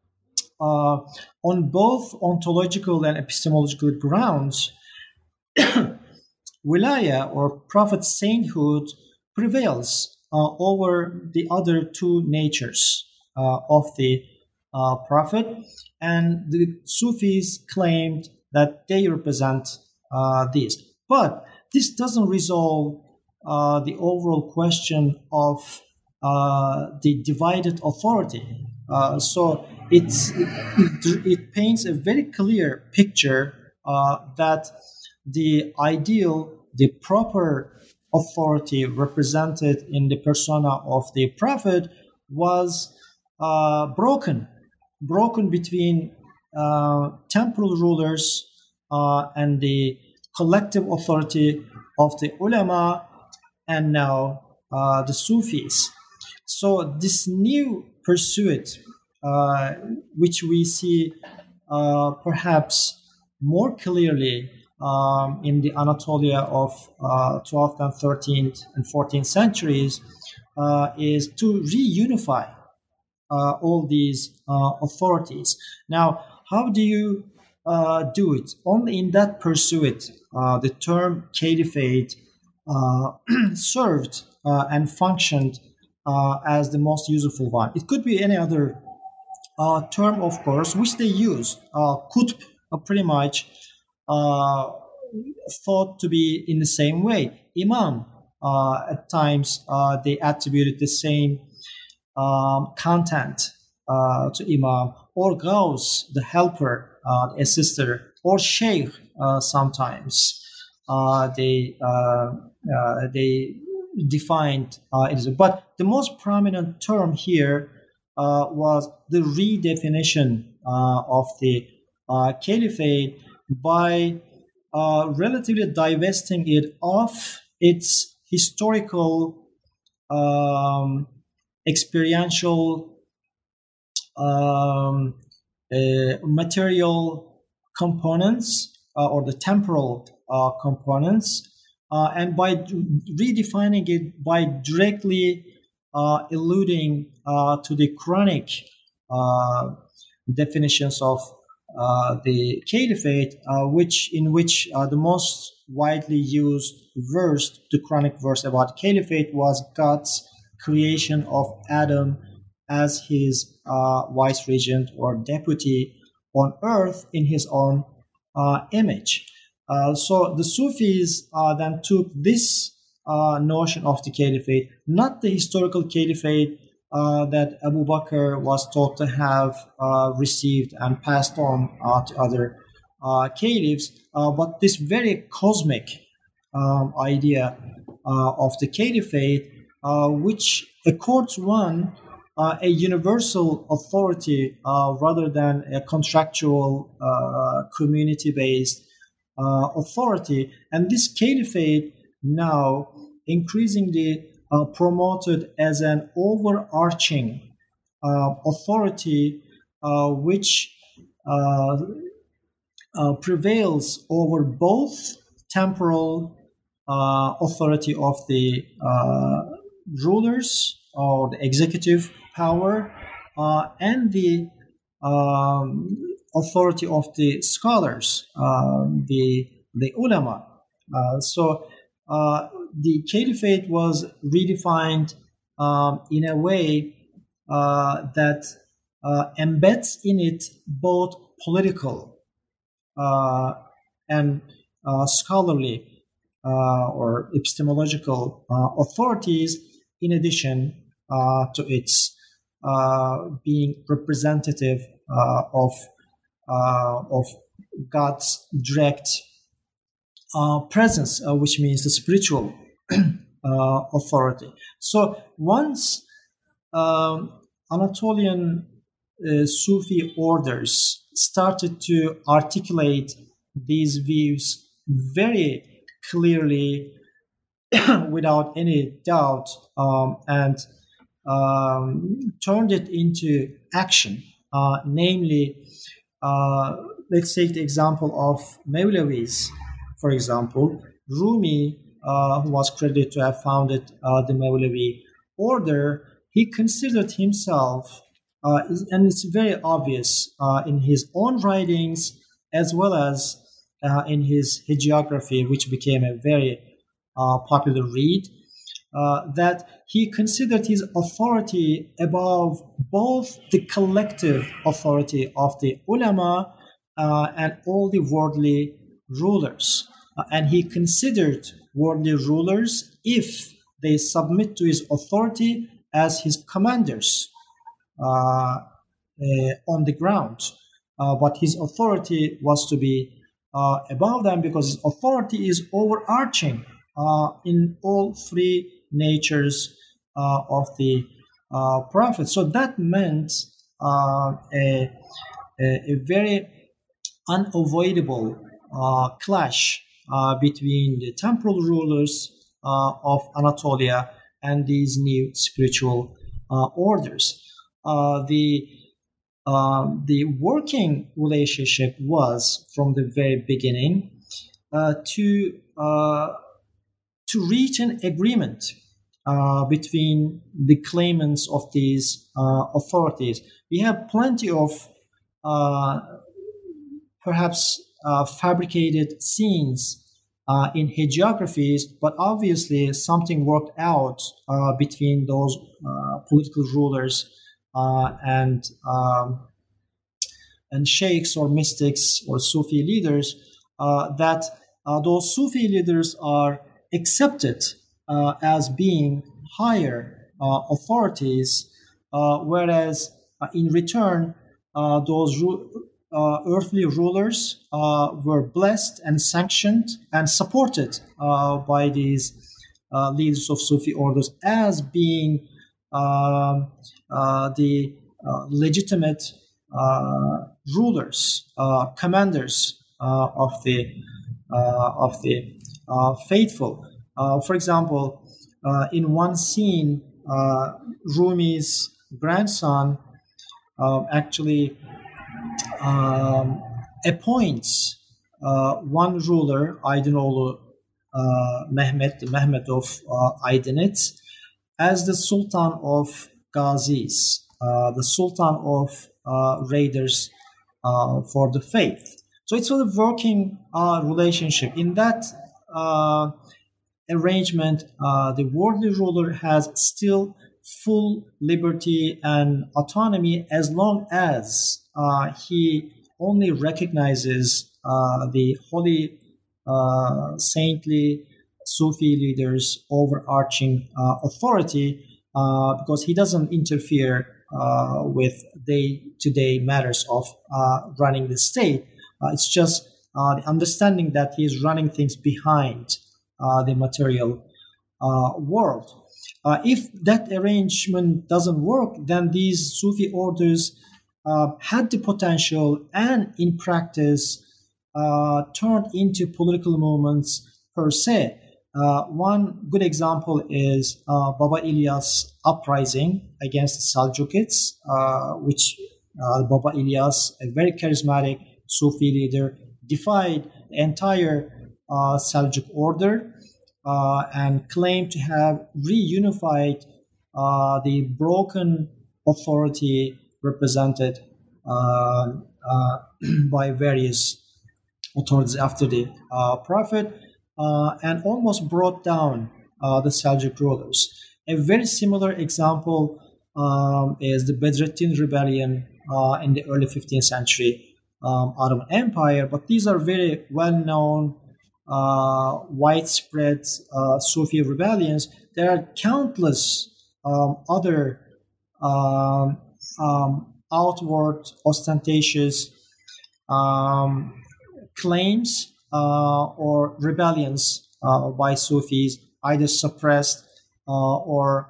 on both ontological and epistemological grounds, wilaya or Prophet sainthood prevails over the other two natures of the Prophet, and the Sufis claimed that they represent these. But this doesn't resolve the overall question of the divided authority. So it paints a very clear picture that the ideal, the proper authority represented in the persona of the Prophet was broken between temporal rulers and the collective authority of the ulama, and now the Sufis. So this new pursuit, which we see perhaps more clearly in the Anatolia of 12th and 13th and 14th centuries, is to reunify all these authorities. Now, how do you do it? Only in that pursuit, the term caliphate served and functioned as the most useful one. It could be any other term, of course, which they used. Qutb pretty much thought to be in the same way. Imam, at times, they attributed the same content to Imam, or Ghaus, the helper, the assister, or Sheikh. Sometimes they defined it. But the most prominent term here was the redefinition of the caliphate by relatively divesting it of its historical, experiential, material components or the temporal components, and by redefining it by directly alluding to the Quranic definitions of the caliphate, in which the most widely used verse, the Quranic verse about caliphate, was God's creation of Adam as his vice regent or deputy on earth in his own image. So the Sufis then took this notion of the caliphate, not the historical caliphate that Abu Bakr was thought to have received and passed on to other caliphs, but this very cosmic idea of the caliphate, which accords one a universal authority rather than a contractual community-based authority. And this caliphate now increasingly promoted as an overarching authority which prevails over both temporal authority of the rulers or the executive power and the authority of the scholars, the ulama. So the caliphate was redefined in a way that embeds in it both political and scholarly or epistemological authorities, in addition to its being representative of God's direct presence, which means the spiritual authority. So once Anatolian Sufi orders started to articulate these views very clearly, without any doubt, and turned it into action, namely, let's take the example of Mevlevis, for example. Rumi, who was credited to have founded the Mevlevi order, he considered himself, and it's very obvious in his own writings as well as in his hagiography, which became a very popular read, that he considered his authority above both the collective authority of the ulama and all the worldly rulers. And he considered worldly rulers, if they submit to his authority, as his commanders on the ground. But his authority was to be above them, because his authority is overarching in all three natures of the prophet. So that meant a very unavoidable clash between the temporal rulers of Anatolia and these new spiritual orders. The working relationship was, from the very beginning, to reach an agreement between the claimants of these authorities. We have plenty of perhaps fabricated scenes in hagiographies, but obviously something worked out between those political rulers and sheikhs or mystics or Sufi leaders, that those Sufi leaders are accepted as being higher authorities, whereas in return, those earthly rulers were blessed and sanctioned and supported by these leaders of Sufi orders as being the legitimate rulers, commanders of the faithful. For example, in one scene, Rumi's grandson actually appoints one ruler, Aydınoğlu Mehmet of Aydınit, as the Sultan of Ghazis, the Sultan of raiders for the faith. So it's a working relationship. In that arrangement, the worldly ruler has still full liberty and autonomy, as long as he only recognizes the holy, saintly Sufi leaders' overarching authority, because he doesn't interfere with day-to-day matters of running the state. It's just the understanding that he is running things behind the material world. If that arrangement doesn't work, then these Sufi orders had the potential and in practice turned into political movements per se. One good example is Baba İlyas uprising against the Seljukids, which Baba İlyas, a very charismatic Sufi leader, defied the entire Seljuk order and claimed to have reunified the broken authority represented by various authorities after the Prophet, and almost brought down the Seljuk rulers. A very similar example is the Bedrettin rebellion in the early 15th century Ottoman Empire, but these are very well-known, widespread Sufi rebellions. There are countless other outward, ostentatious claims or rebellions by Sufis, either suppressed or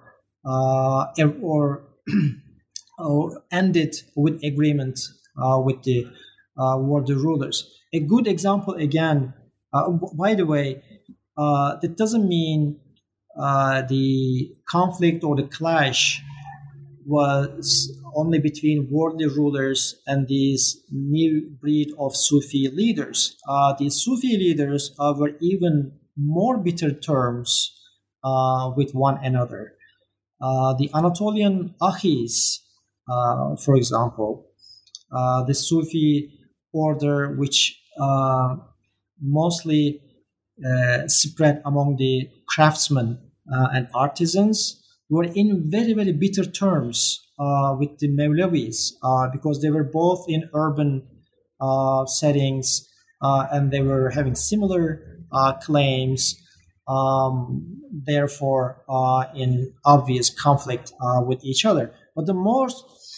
ended with agreement with the world rulers. A good example, again, by the way, that doesn't mean the conflict or the clash was only between worldly rulers and these new breed of Sufi leaders. These Sufi leaders were even more bitter terms with one another. The Anatolian Akhis, for example, the Sufi order which mostly spread among the craftsmen and artisans were in very, very bitter terms with the Mevlevis because they were both in urban settings and they were having similar claims, therefore in obvious conflict with each other. But the more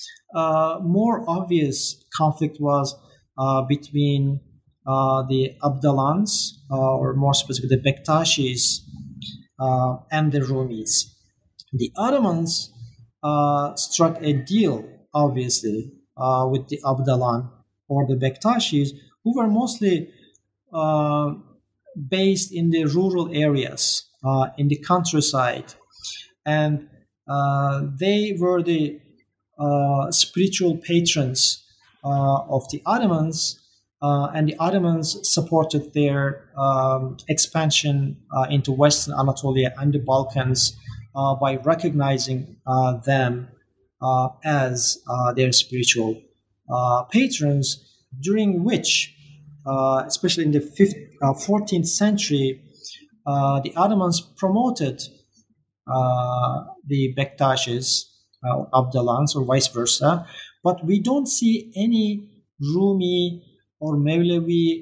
obvious conflict was between the Abdalans, or more specifically the Bektashis, and the Rumis. The Ottomans struck a deal, obviously, with the Abdalan or the Bektashis, who were mostly based in the rural areas, in the countryside. And they were the spiritual patrons of the Ottomans, and the Ottomans supported their expansion into Western Anatolia and the Balkans by recognizing them as their spiritual patrons, during which, especially in the 14th century, the Ottomans promoted the Bektashis, Abdalans, or vice versa, but we don't see any Rumi or Mevlevi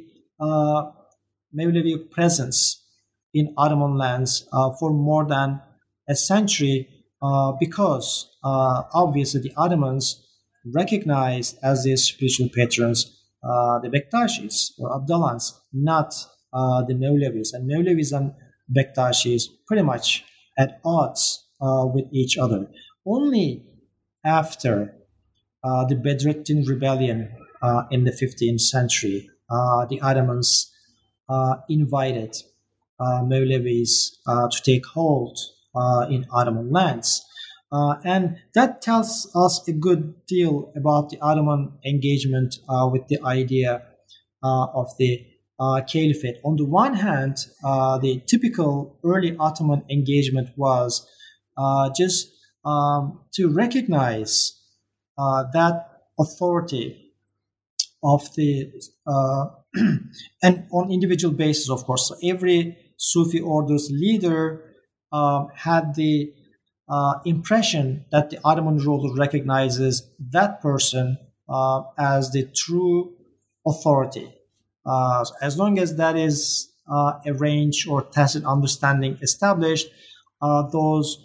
presence in Ottoman lands for more than a century, because obviously the Ottomans recognized as their spiritual patrons the Bektashis or Abdalans, not the Mevlevis. And Mevlevis and Bektashis pretty much at odds with each other. Only after the Bedrettin Rebellion in the 15th century, the Ottomans invited Mevlevis to take hold in Ottoman lands. And that tells us a good deal about the Ottoman engagement with the idea of the caliphate. On the one hand, the typical early Ottoman engagement was just to recognize that authority of the and on individual basis, of course. So every Sufi order's leader had the impression that the Ottoman ruler recognizes that person as the true authority. As long as that is arranged or tacit understanding established, those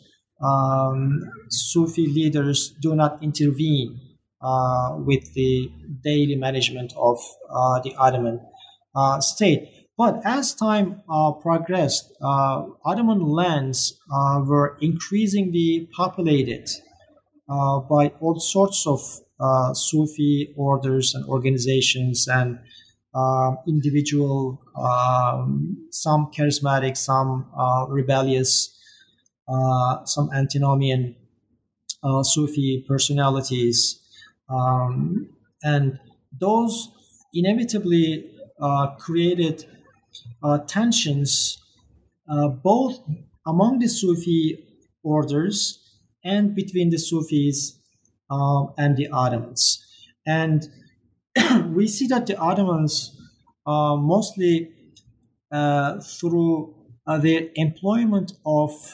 Sufi leaders do not intervene with the daily management of the Ottoman state. But as time progressed, Ottoman lands were increasingly populated by all sorts of Sufi orders and organizations and individual, some charismatic, some rebellious, some antinomian Sufi personalities. And those inevitably created tensions both among the Sufi orders and between the Sufis and the Ottomans. And we see that the Ottomans, mostly through their employment of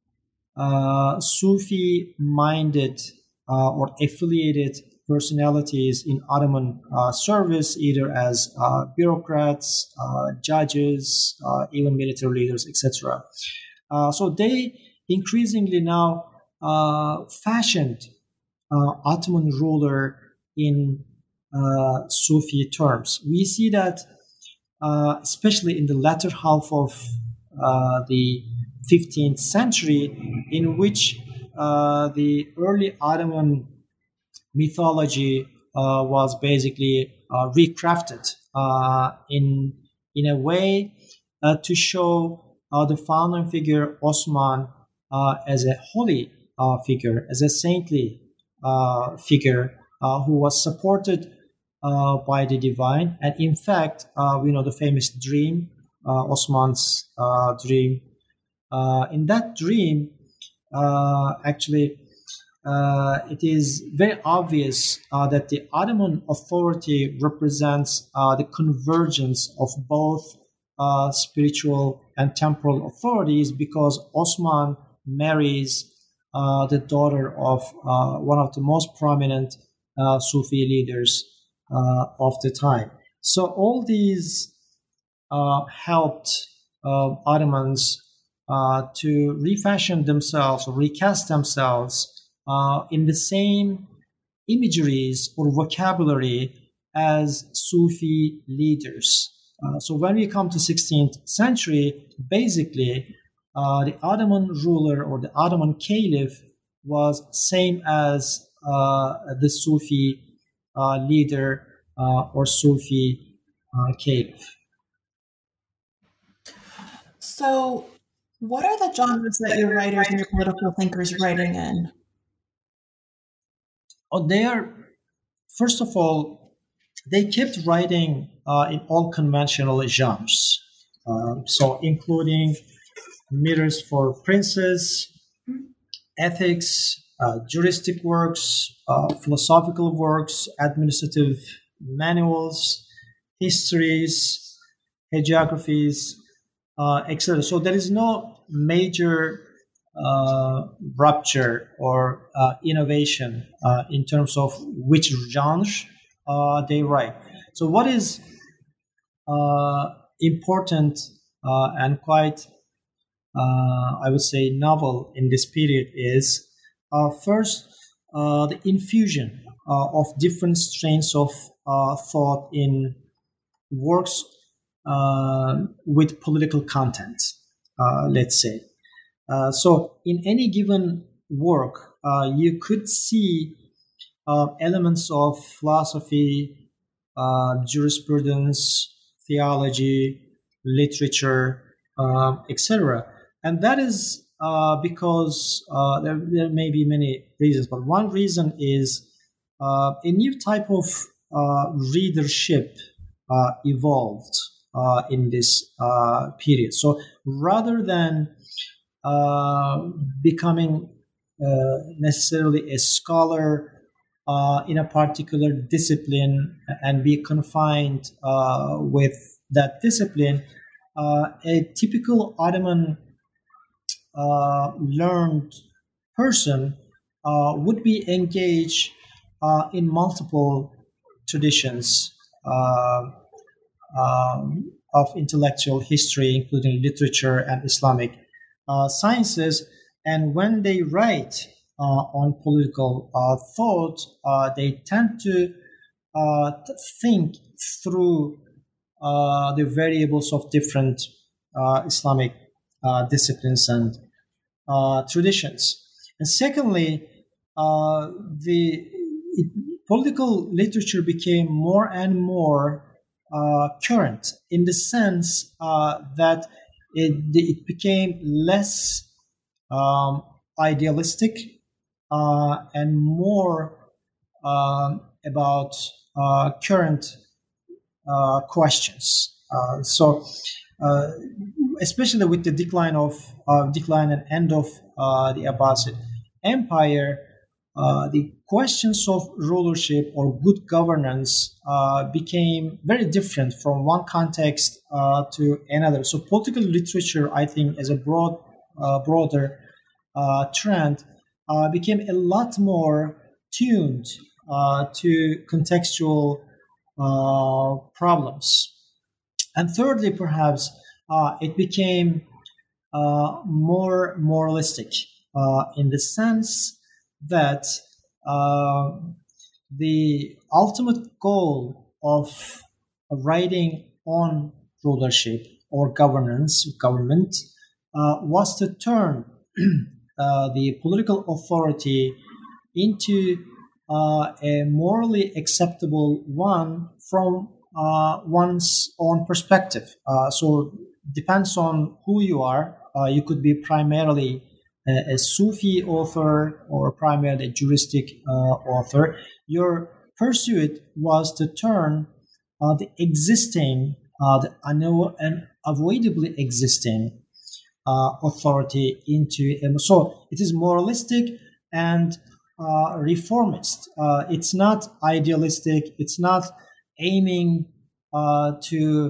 Sufi-minded or affiliated personalities in Ottoman service, either as bureaucrats, judges, even military leaders, etc. So they increasingly now fashioned Ottoman ruler in Sufi terms. We see that especially in the latter half of the 15th century, in which the early Ottoman mythology was basically recrafted in a way to show the founding figure Osman as a holy figure, as a saintly figure who was supported by the divine. And in fact, we know the famous dream, Osman's dream. In that dream, actually, it is very obvious that the Ottoman authority represents the convergence of both spiritual and temporal authority is because Osman marries the daughter of one of the most prominent Sufi leaders of the time. So all these helped Ottomans to refashion themselves or recast themselves in the same imageries or vocabulary as Sufi leaders. So when we come to 16th century, basically the Ottoman ruler or the Ottoman caliph was same as the Sufi leader or Sufi caliph. So, what are the genres that your writers and your political thinkers writing in? Oh, they are, first of all, they kept writing in all conventional genres. So including mirrors for princes, ethics, juristic works, philosophical works, administrative manuals, histories, hagiographies, etc. So there is no major rupture or innovation in terms of which genre they write. So what is important and quite, I would say, novel in this period is first the infusion of different strains of thought in works with political content, let's say. So in any given work, you could see elements of philosophy, jurisprudence, theology, literature, etc. And that is because there may be many reasons, but one reason is a new type of readership evolved in this period. So rather than becoming necessarily a scholar in a particular discipline and be confined with that discipline, a typical Ottoman learned person would be engaged in multiple traditions of intellectual history, including literature and Islamic sciences. And when they write on political thought, they tend to think through the variables of different Islamic disciplines and traditions. And secondly, the political literature became more and more current in the sense that it became less idealistic and more about current questions. So, especially with the decline and end of the Abbasid Empire, the questions of rulership or good governance became very different from one context to another. So, political literature, I think, as a broader trend, became a lot more tuned to contextual problems. And thirdly, perhaps, it became more moralistic in the sense that the ultimate goal of writing on rulership or government was to turn the political authority into a morally acceptable one from one's own perspective. So depends on who you are. You could be primarily a Sufi author or primarily a juristic author. Your pursuit was to turn the existing, the unavoidably existing authority into a. So it is moralistic and reformist. It's not idealistic. It's not aiming to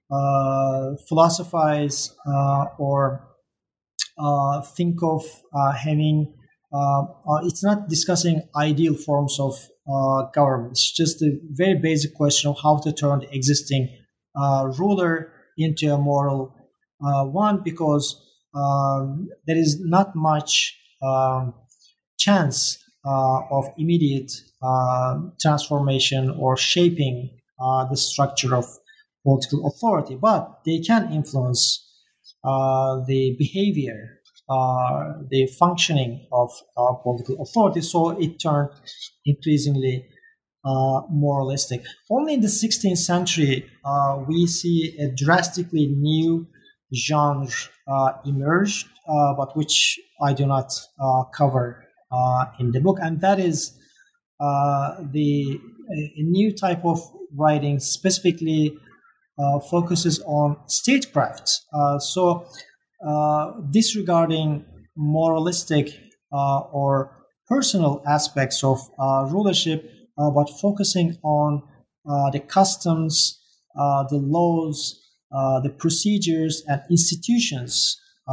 philosophize or think of having. It's not discussing ideal forms of government. It's just a very basic question of how to turn the existing ruler into a moral one, because there is not much chance of immediate transformation or shaping the structure of political authority, but they can influence the behavior, the functioning of political authority. So it turned increasingly moralistic. Only in the 16th century, we see a drastically new genre emerged, but which I do not cover in the book, and that is a new type of writing, specifically focuses on statecraft. So disregarding moralistic or personal aspects of rulership, but focusing on the customs, the laws, the procedures and institutions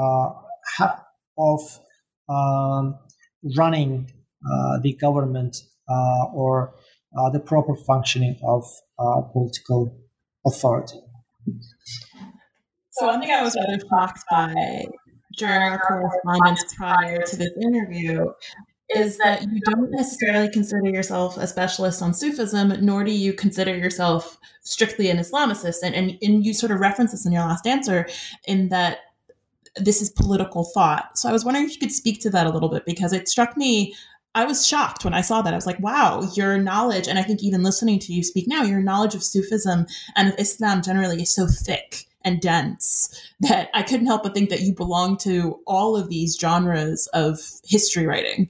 of running the government or the proper functioning of political authority. So one thing I was really shocked by during our correspondence prior to this interview is that you don't necessarily consider yourself a specialist on Sufism, nor do you consider yourself strictly an Islamicist. And you sort of reference this in your last answer, in that this is political thought. So I was wondering if you could speak to that a little bit, because it struck me, I was shocked when I saw that. I was like, wow, your knowledge, and I think even listening to you speak now, your knowledge of Sufism and of Islam generally is so thick and dense that I couldn't help but think that you belong to all of these genres of history writing.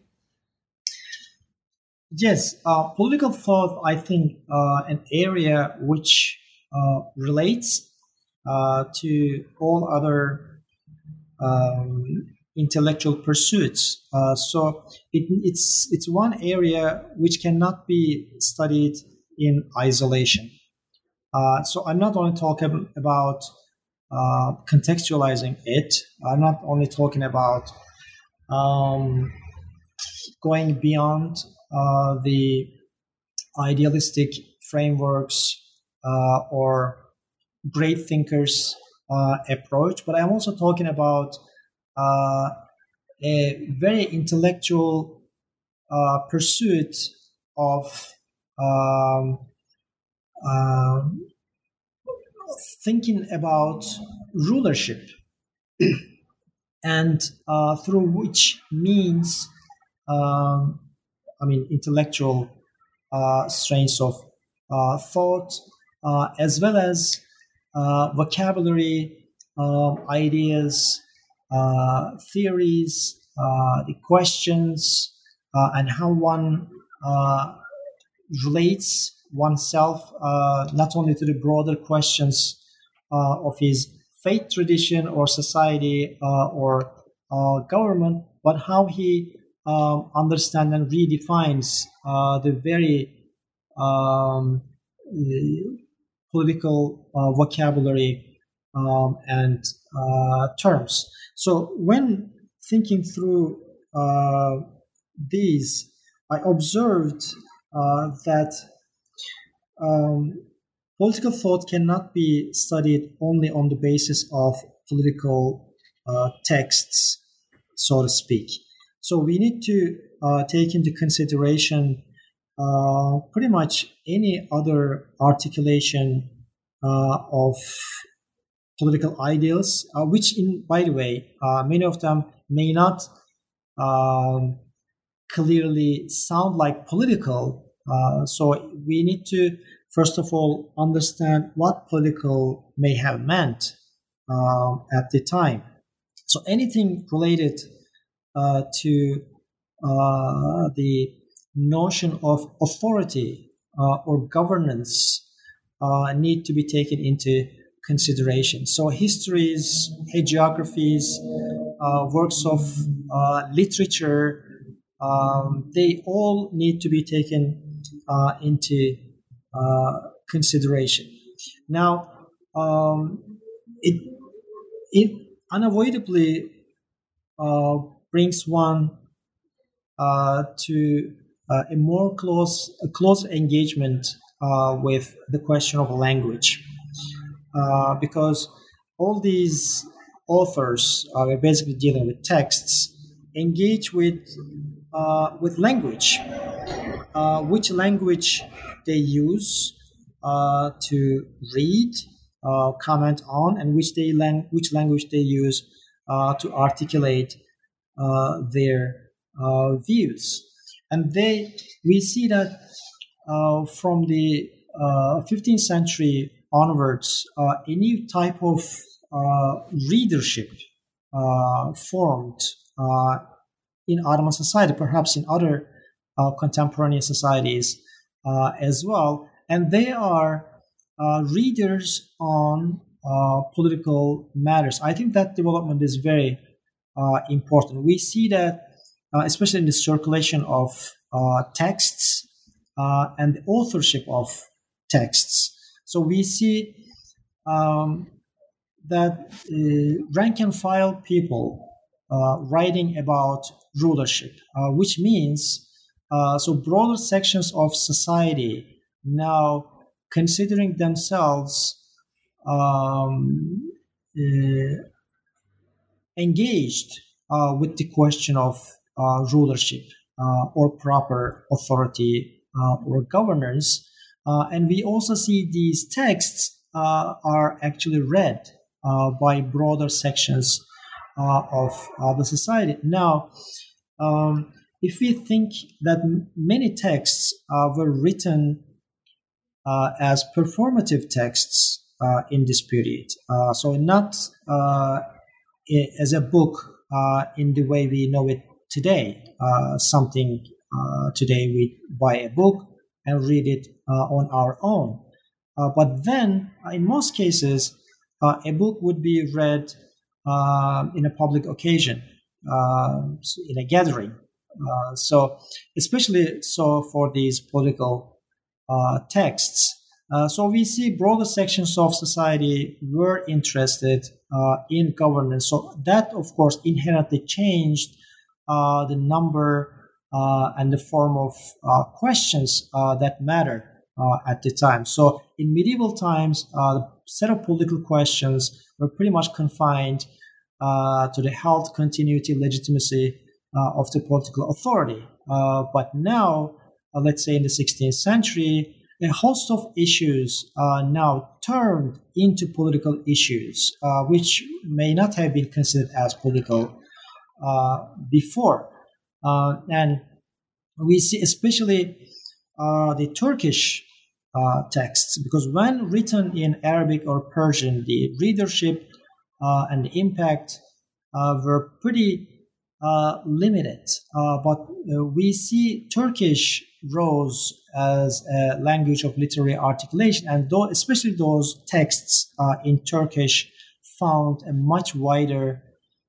Yes, political thought, I think, an area which relates to all other intellectual pursuits. So it's one area which cannot be studied in isolation. So I'm not only talking about contextualizing it. I'm not only talking about going beyond the idealistic frameworks or great thinkers approach, but I'm also talking about a very intellectual pursuit of thinking about rulership and through which means intellectual strains of thought, as well as vocabulary, ideas, theories, the questions, and how one relates oneself not only to the broader questions of his faith tradition or society or government, but how he understands and redefines the very political vocabulary and terms. So when thinking through these, I observed that political thought cannot be studied only on the basis of political texts, so to speak. So we need to take into consideration pretty much any other articulation of political ideals, which, by the way, many of them may not clearly sound like political. So we need to, first of all, understand what political may have meant at the time. So anything related to the notion of authority or governance need to be taken into consideration. So histories, hagiographies, works of literature, they all need to be taken into consideration. Now, it unavoidably brings one to a close engagement with the question of language, because all these authors are basically dealing with texts, engage with language, which language they use to read, comment on, and which language they use to articulate their views. And we see that from the 15th century onwards, a new type of readership formed in Ottoman society, perhaps in other contemporaneous societies as well. And they are readers on political matters. I think that development is very important. We see that, especially in the circulation of texts and the authorship of texts. So we see that rank and file people writing about rulership, which means so broader sections of society now considering themselves engaged with the question of rulership or proper authority or governance. And we also see these texts are actually read by broader sections of the society. Now, if we think that many texts were written as performative texts in this period, so not as a book in the way we know it today, something today we buy a book and read it on our own. But then, in most cases, a book would be read in a public occasion, in a gathering. So, especially so for these political texts. So we see broader sections of society were interested in governance. So that, of course, inherently changed the number and the form of questions that matter at the time. So in medieval times, the set of political questions were pretty much confined to the health, continuity, legitimacy of the political authority. But now, let's say in the 16th century, a host of issues now turned into political issues, which may not have been considered as political before. And we see especially the Turkish texts, because when written in Arabic or Persian, the readership and the impact were pretty limited. But we see Turkish rose as a language of literary articulation, and especially those texts in Turkish found a much wider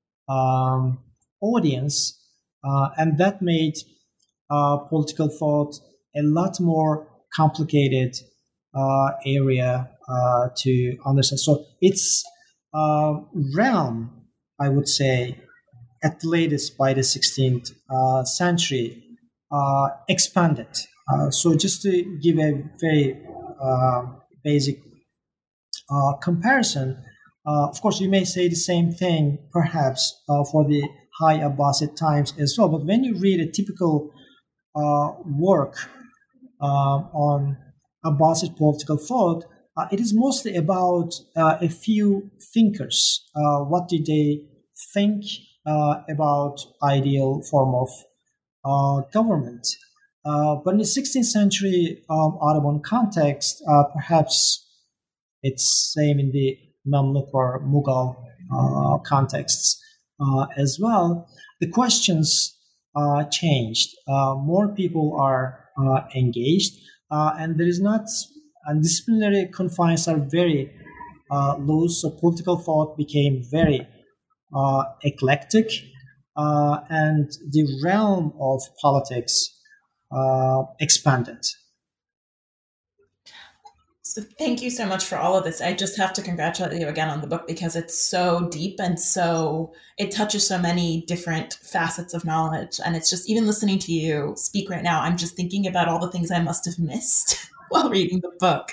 audience, and that made political thought a lot more complicated area to understand. So its realm, I would say, at the latest by the 16th century, expanded. So just to give a very basic comparison, of course, you may say the same thing, perhaps, for the High Abbasid times as well. But when you read a typical work on Abbasid political thought, it is mostly about a few thinkers. What did they think about ideal form of government? But in the 16th century Ottoman context, perhaps it's same in the Mamluk or Mughal contexts as well. The questions changed. More people are engaged, and there is not, and disciplinary confines are very loose. So political thought became very eclectic, and the realm of politics expanded. So thank you so much for all of this. I just have to congratulate you again on the book because it's so deep and it touches so many different facets of knowledge. And it's just, even listening to you speak right now, I'm just thinking about all the things I must have missed while reading the book.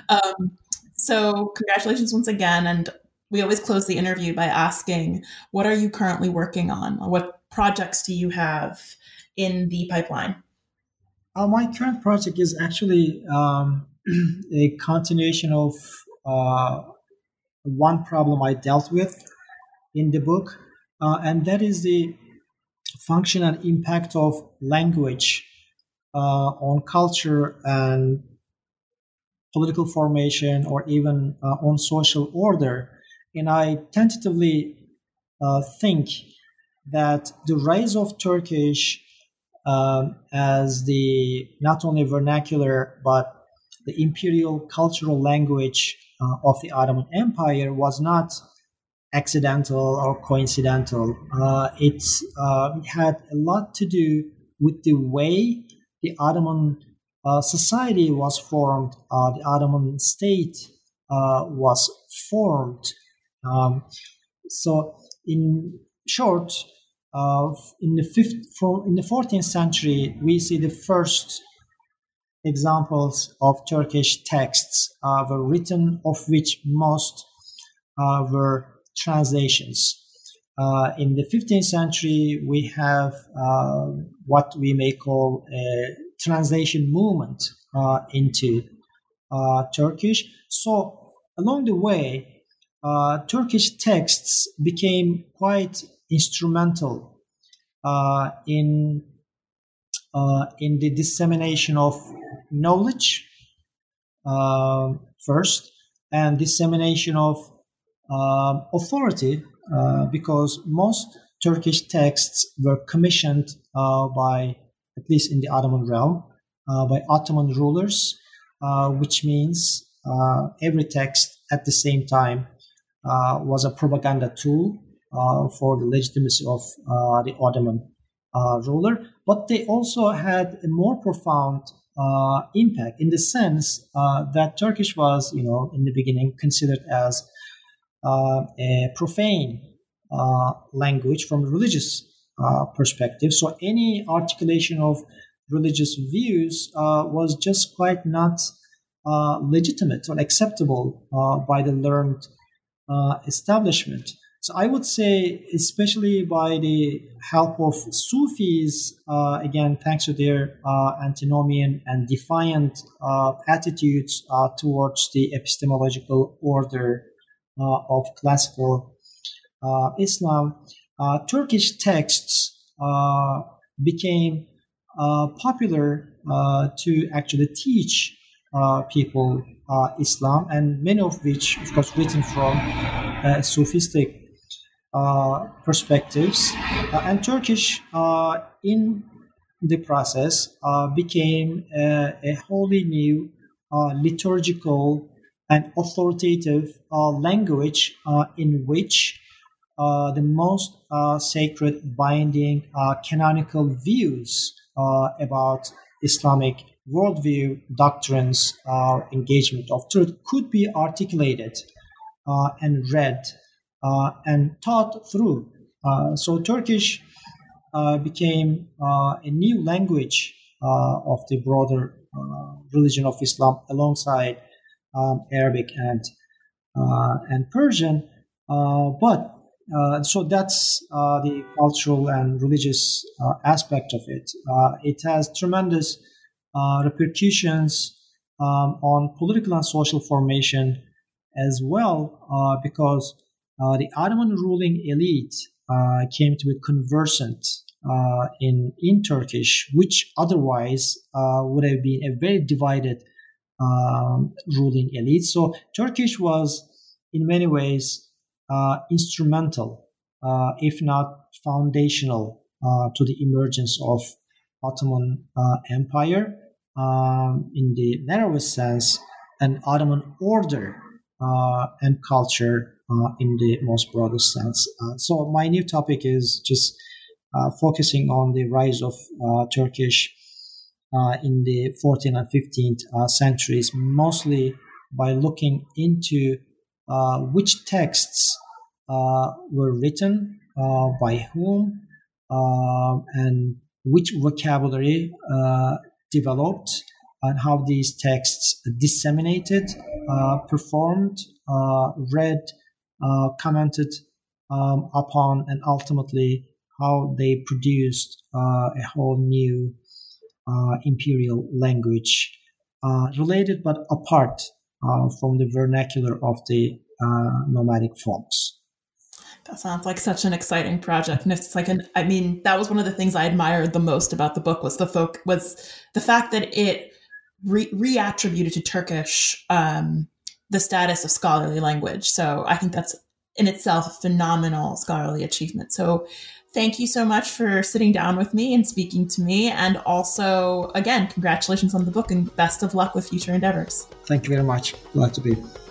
So congratulations once again. And we always close the interview by asking, what are you currently working on? What projects do you have in the pipeline? My current project is actually a continuation of one problem I dealt with in the book, and that is the function and impact of language on culture and political formation, or even on social order. And I tentatively think that the rise of Turkish as the not only vernacular but the imperial cultural language of the Ottoman Empire was not accidental or coincidental. It had a lot to do with the way the Ottoman society was formed, the Ottoman state was formed. So, in short, in the 14th century, we see the first examples of Turkish texts were written, of which most were translations. In the 15th century, we have what we may call a translation movement into Turkish. So along the way, Turkish texts became quite instrumental in the dissemination of knowledge first, and dissemination of authority, because most Turkish texts were commissioned by, at least in the Ottoman realm, by Ottoman rulers, which means every text at the same time was a propaganda tool for the legitimacy of the Ottoman ruler. But they also had a more profound impact, in the sense that Turkish was, in the beginning considered as a profane language from a religious perspective. So any articulation of religious views was just quite not legitimate or acceptable by the learned establishment. So I would say, especially by the help of Sufis, again, thanks to their antinomian and defiant attitudes towards the epistemological order of classical Islam, Turkish texts became popular to actually teach people Islam, and many of which, of course, written from Sufistic perspectives. And Turkish, in the process, became a wholly new liturgical and authoritative language in which the most sacred, binding, canonical views about Islamic worldview, doctrines, engagement of truth could be articulated and read and taught through. So Turkish became a new language of the broader religion of Islam, alongside Arabic and Persian. So that's the cultural and religious aspect of it. It has tremendous repercussions on political and social formation as well, because the Ottoman ruling elite came to be conversant in Turkish, which otherwise would have been a very divided ruling elite. So Turkish was, in many ways, instrumental, if not foundational, to the emergence of Ottoman Empire, in the narrowest sense, and Ottoman order and culture in the most broadest sense. So my new topic is just focusing on the rise of Turkish in the 14th and 15th centuries, mostly by looking into which texts were written by whom and which vocabulary developed, and how these texts disseminated, performed, read, commented upon, and ultimately how they produced a whole new imperial language, related but apart from the vernacular of the nomadic folks. That sounds like such an exciting project, and it's like that was one of the things I admired the most about the book was the fact that it reattributed to Turkish the status of scholarly language. So I think that's in itself a phenomenal scholarly achievement. So thank you so much for sitting down with me and speaking to me, and also again, congratulations on the book and best of luck with future endeavors. Thank you very much. Glad to be.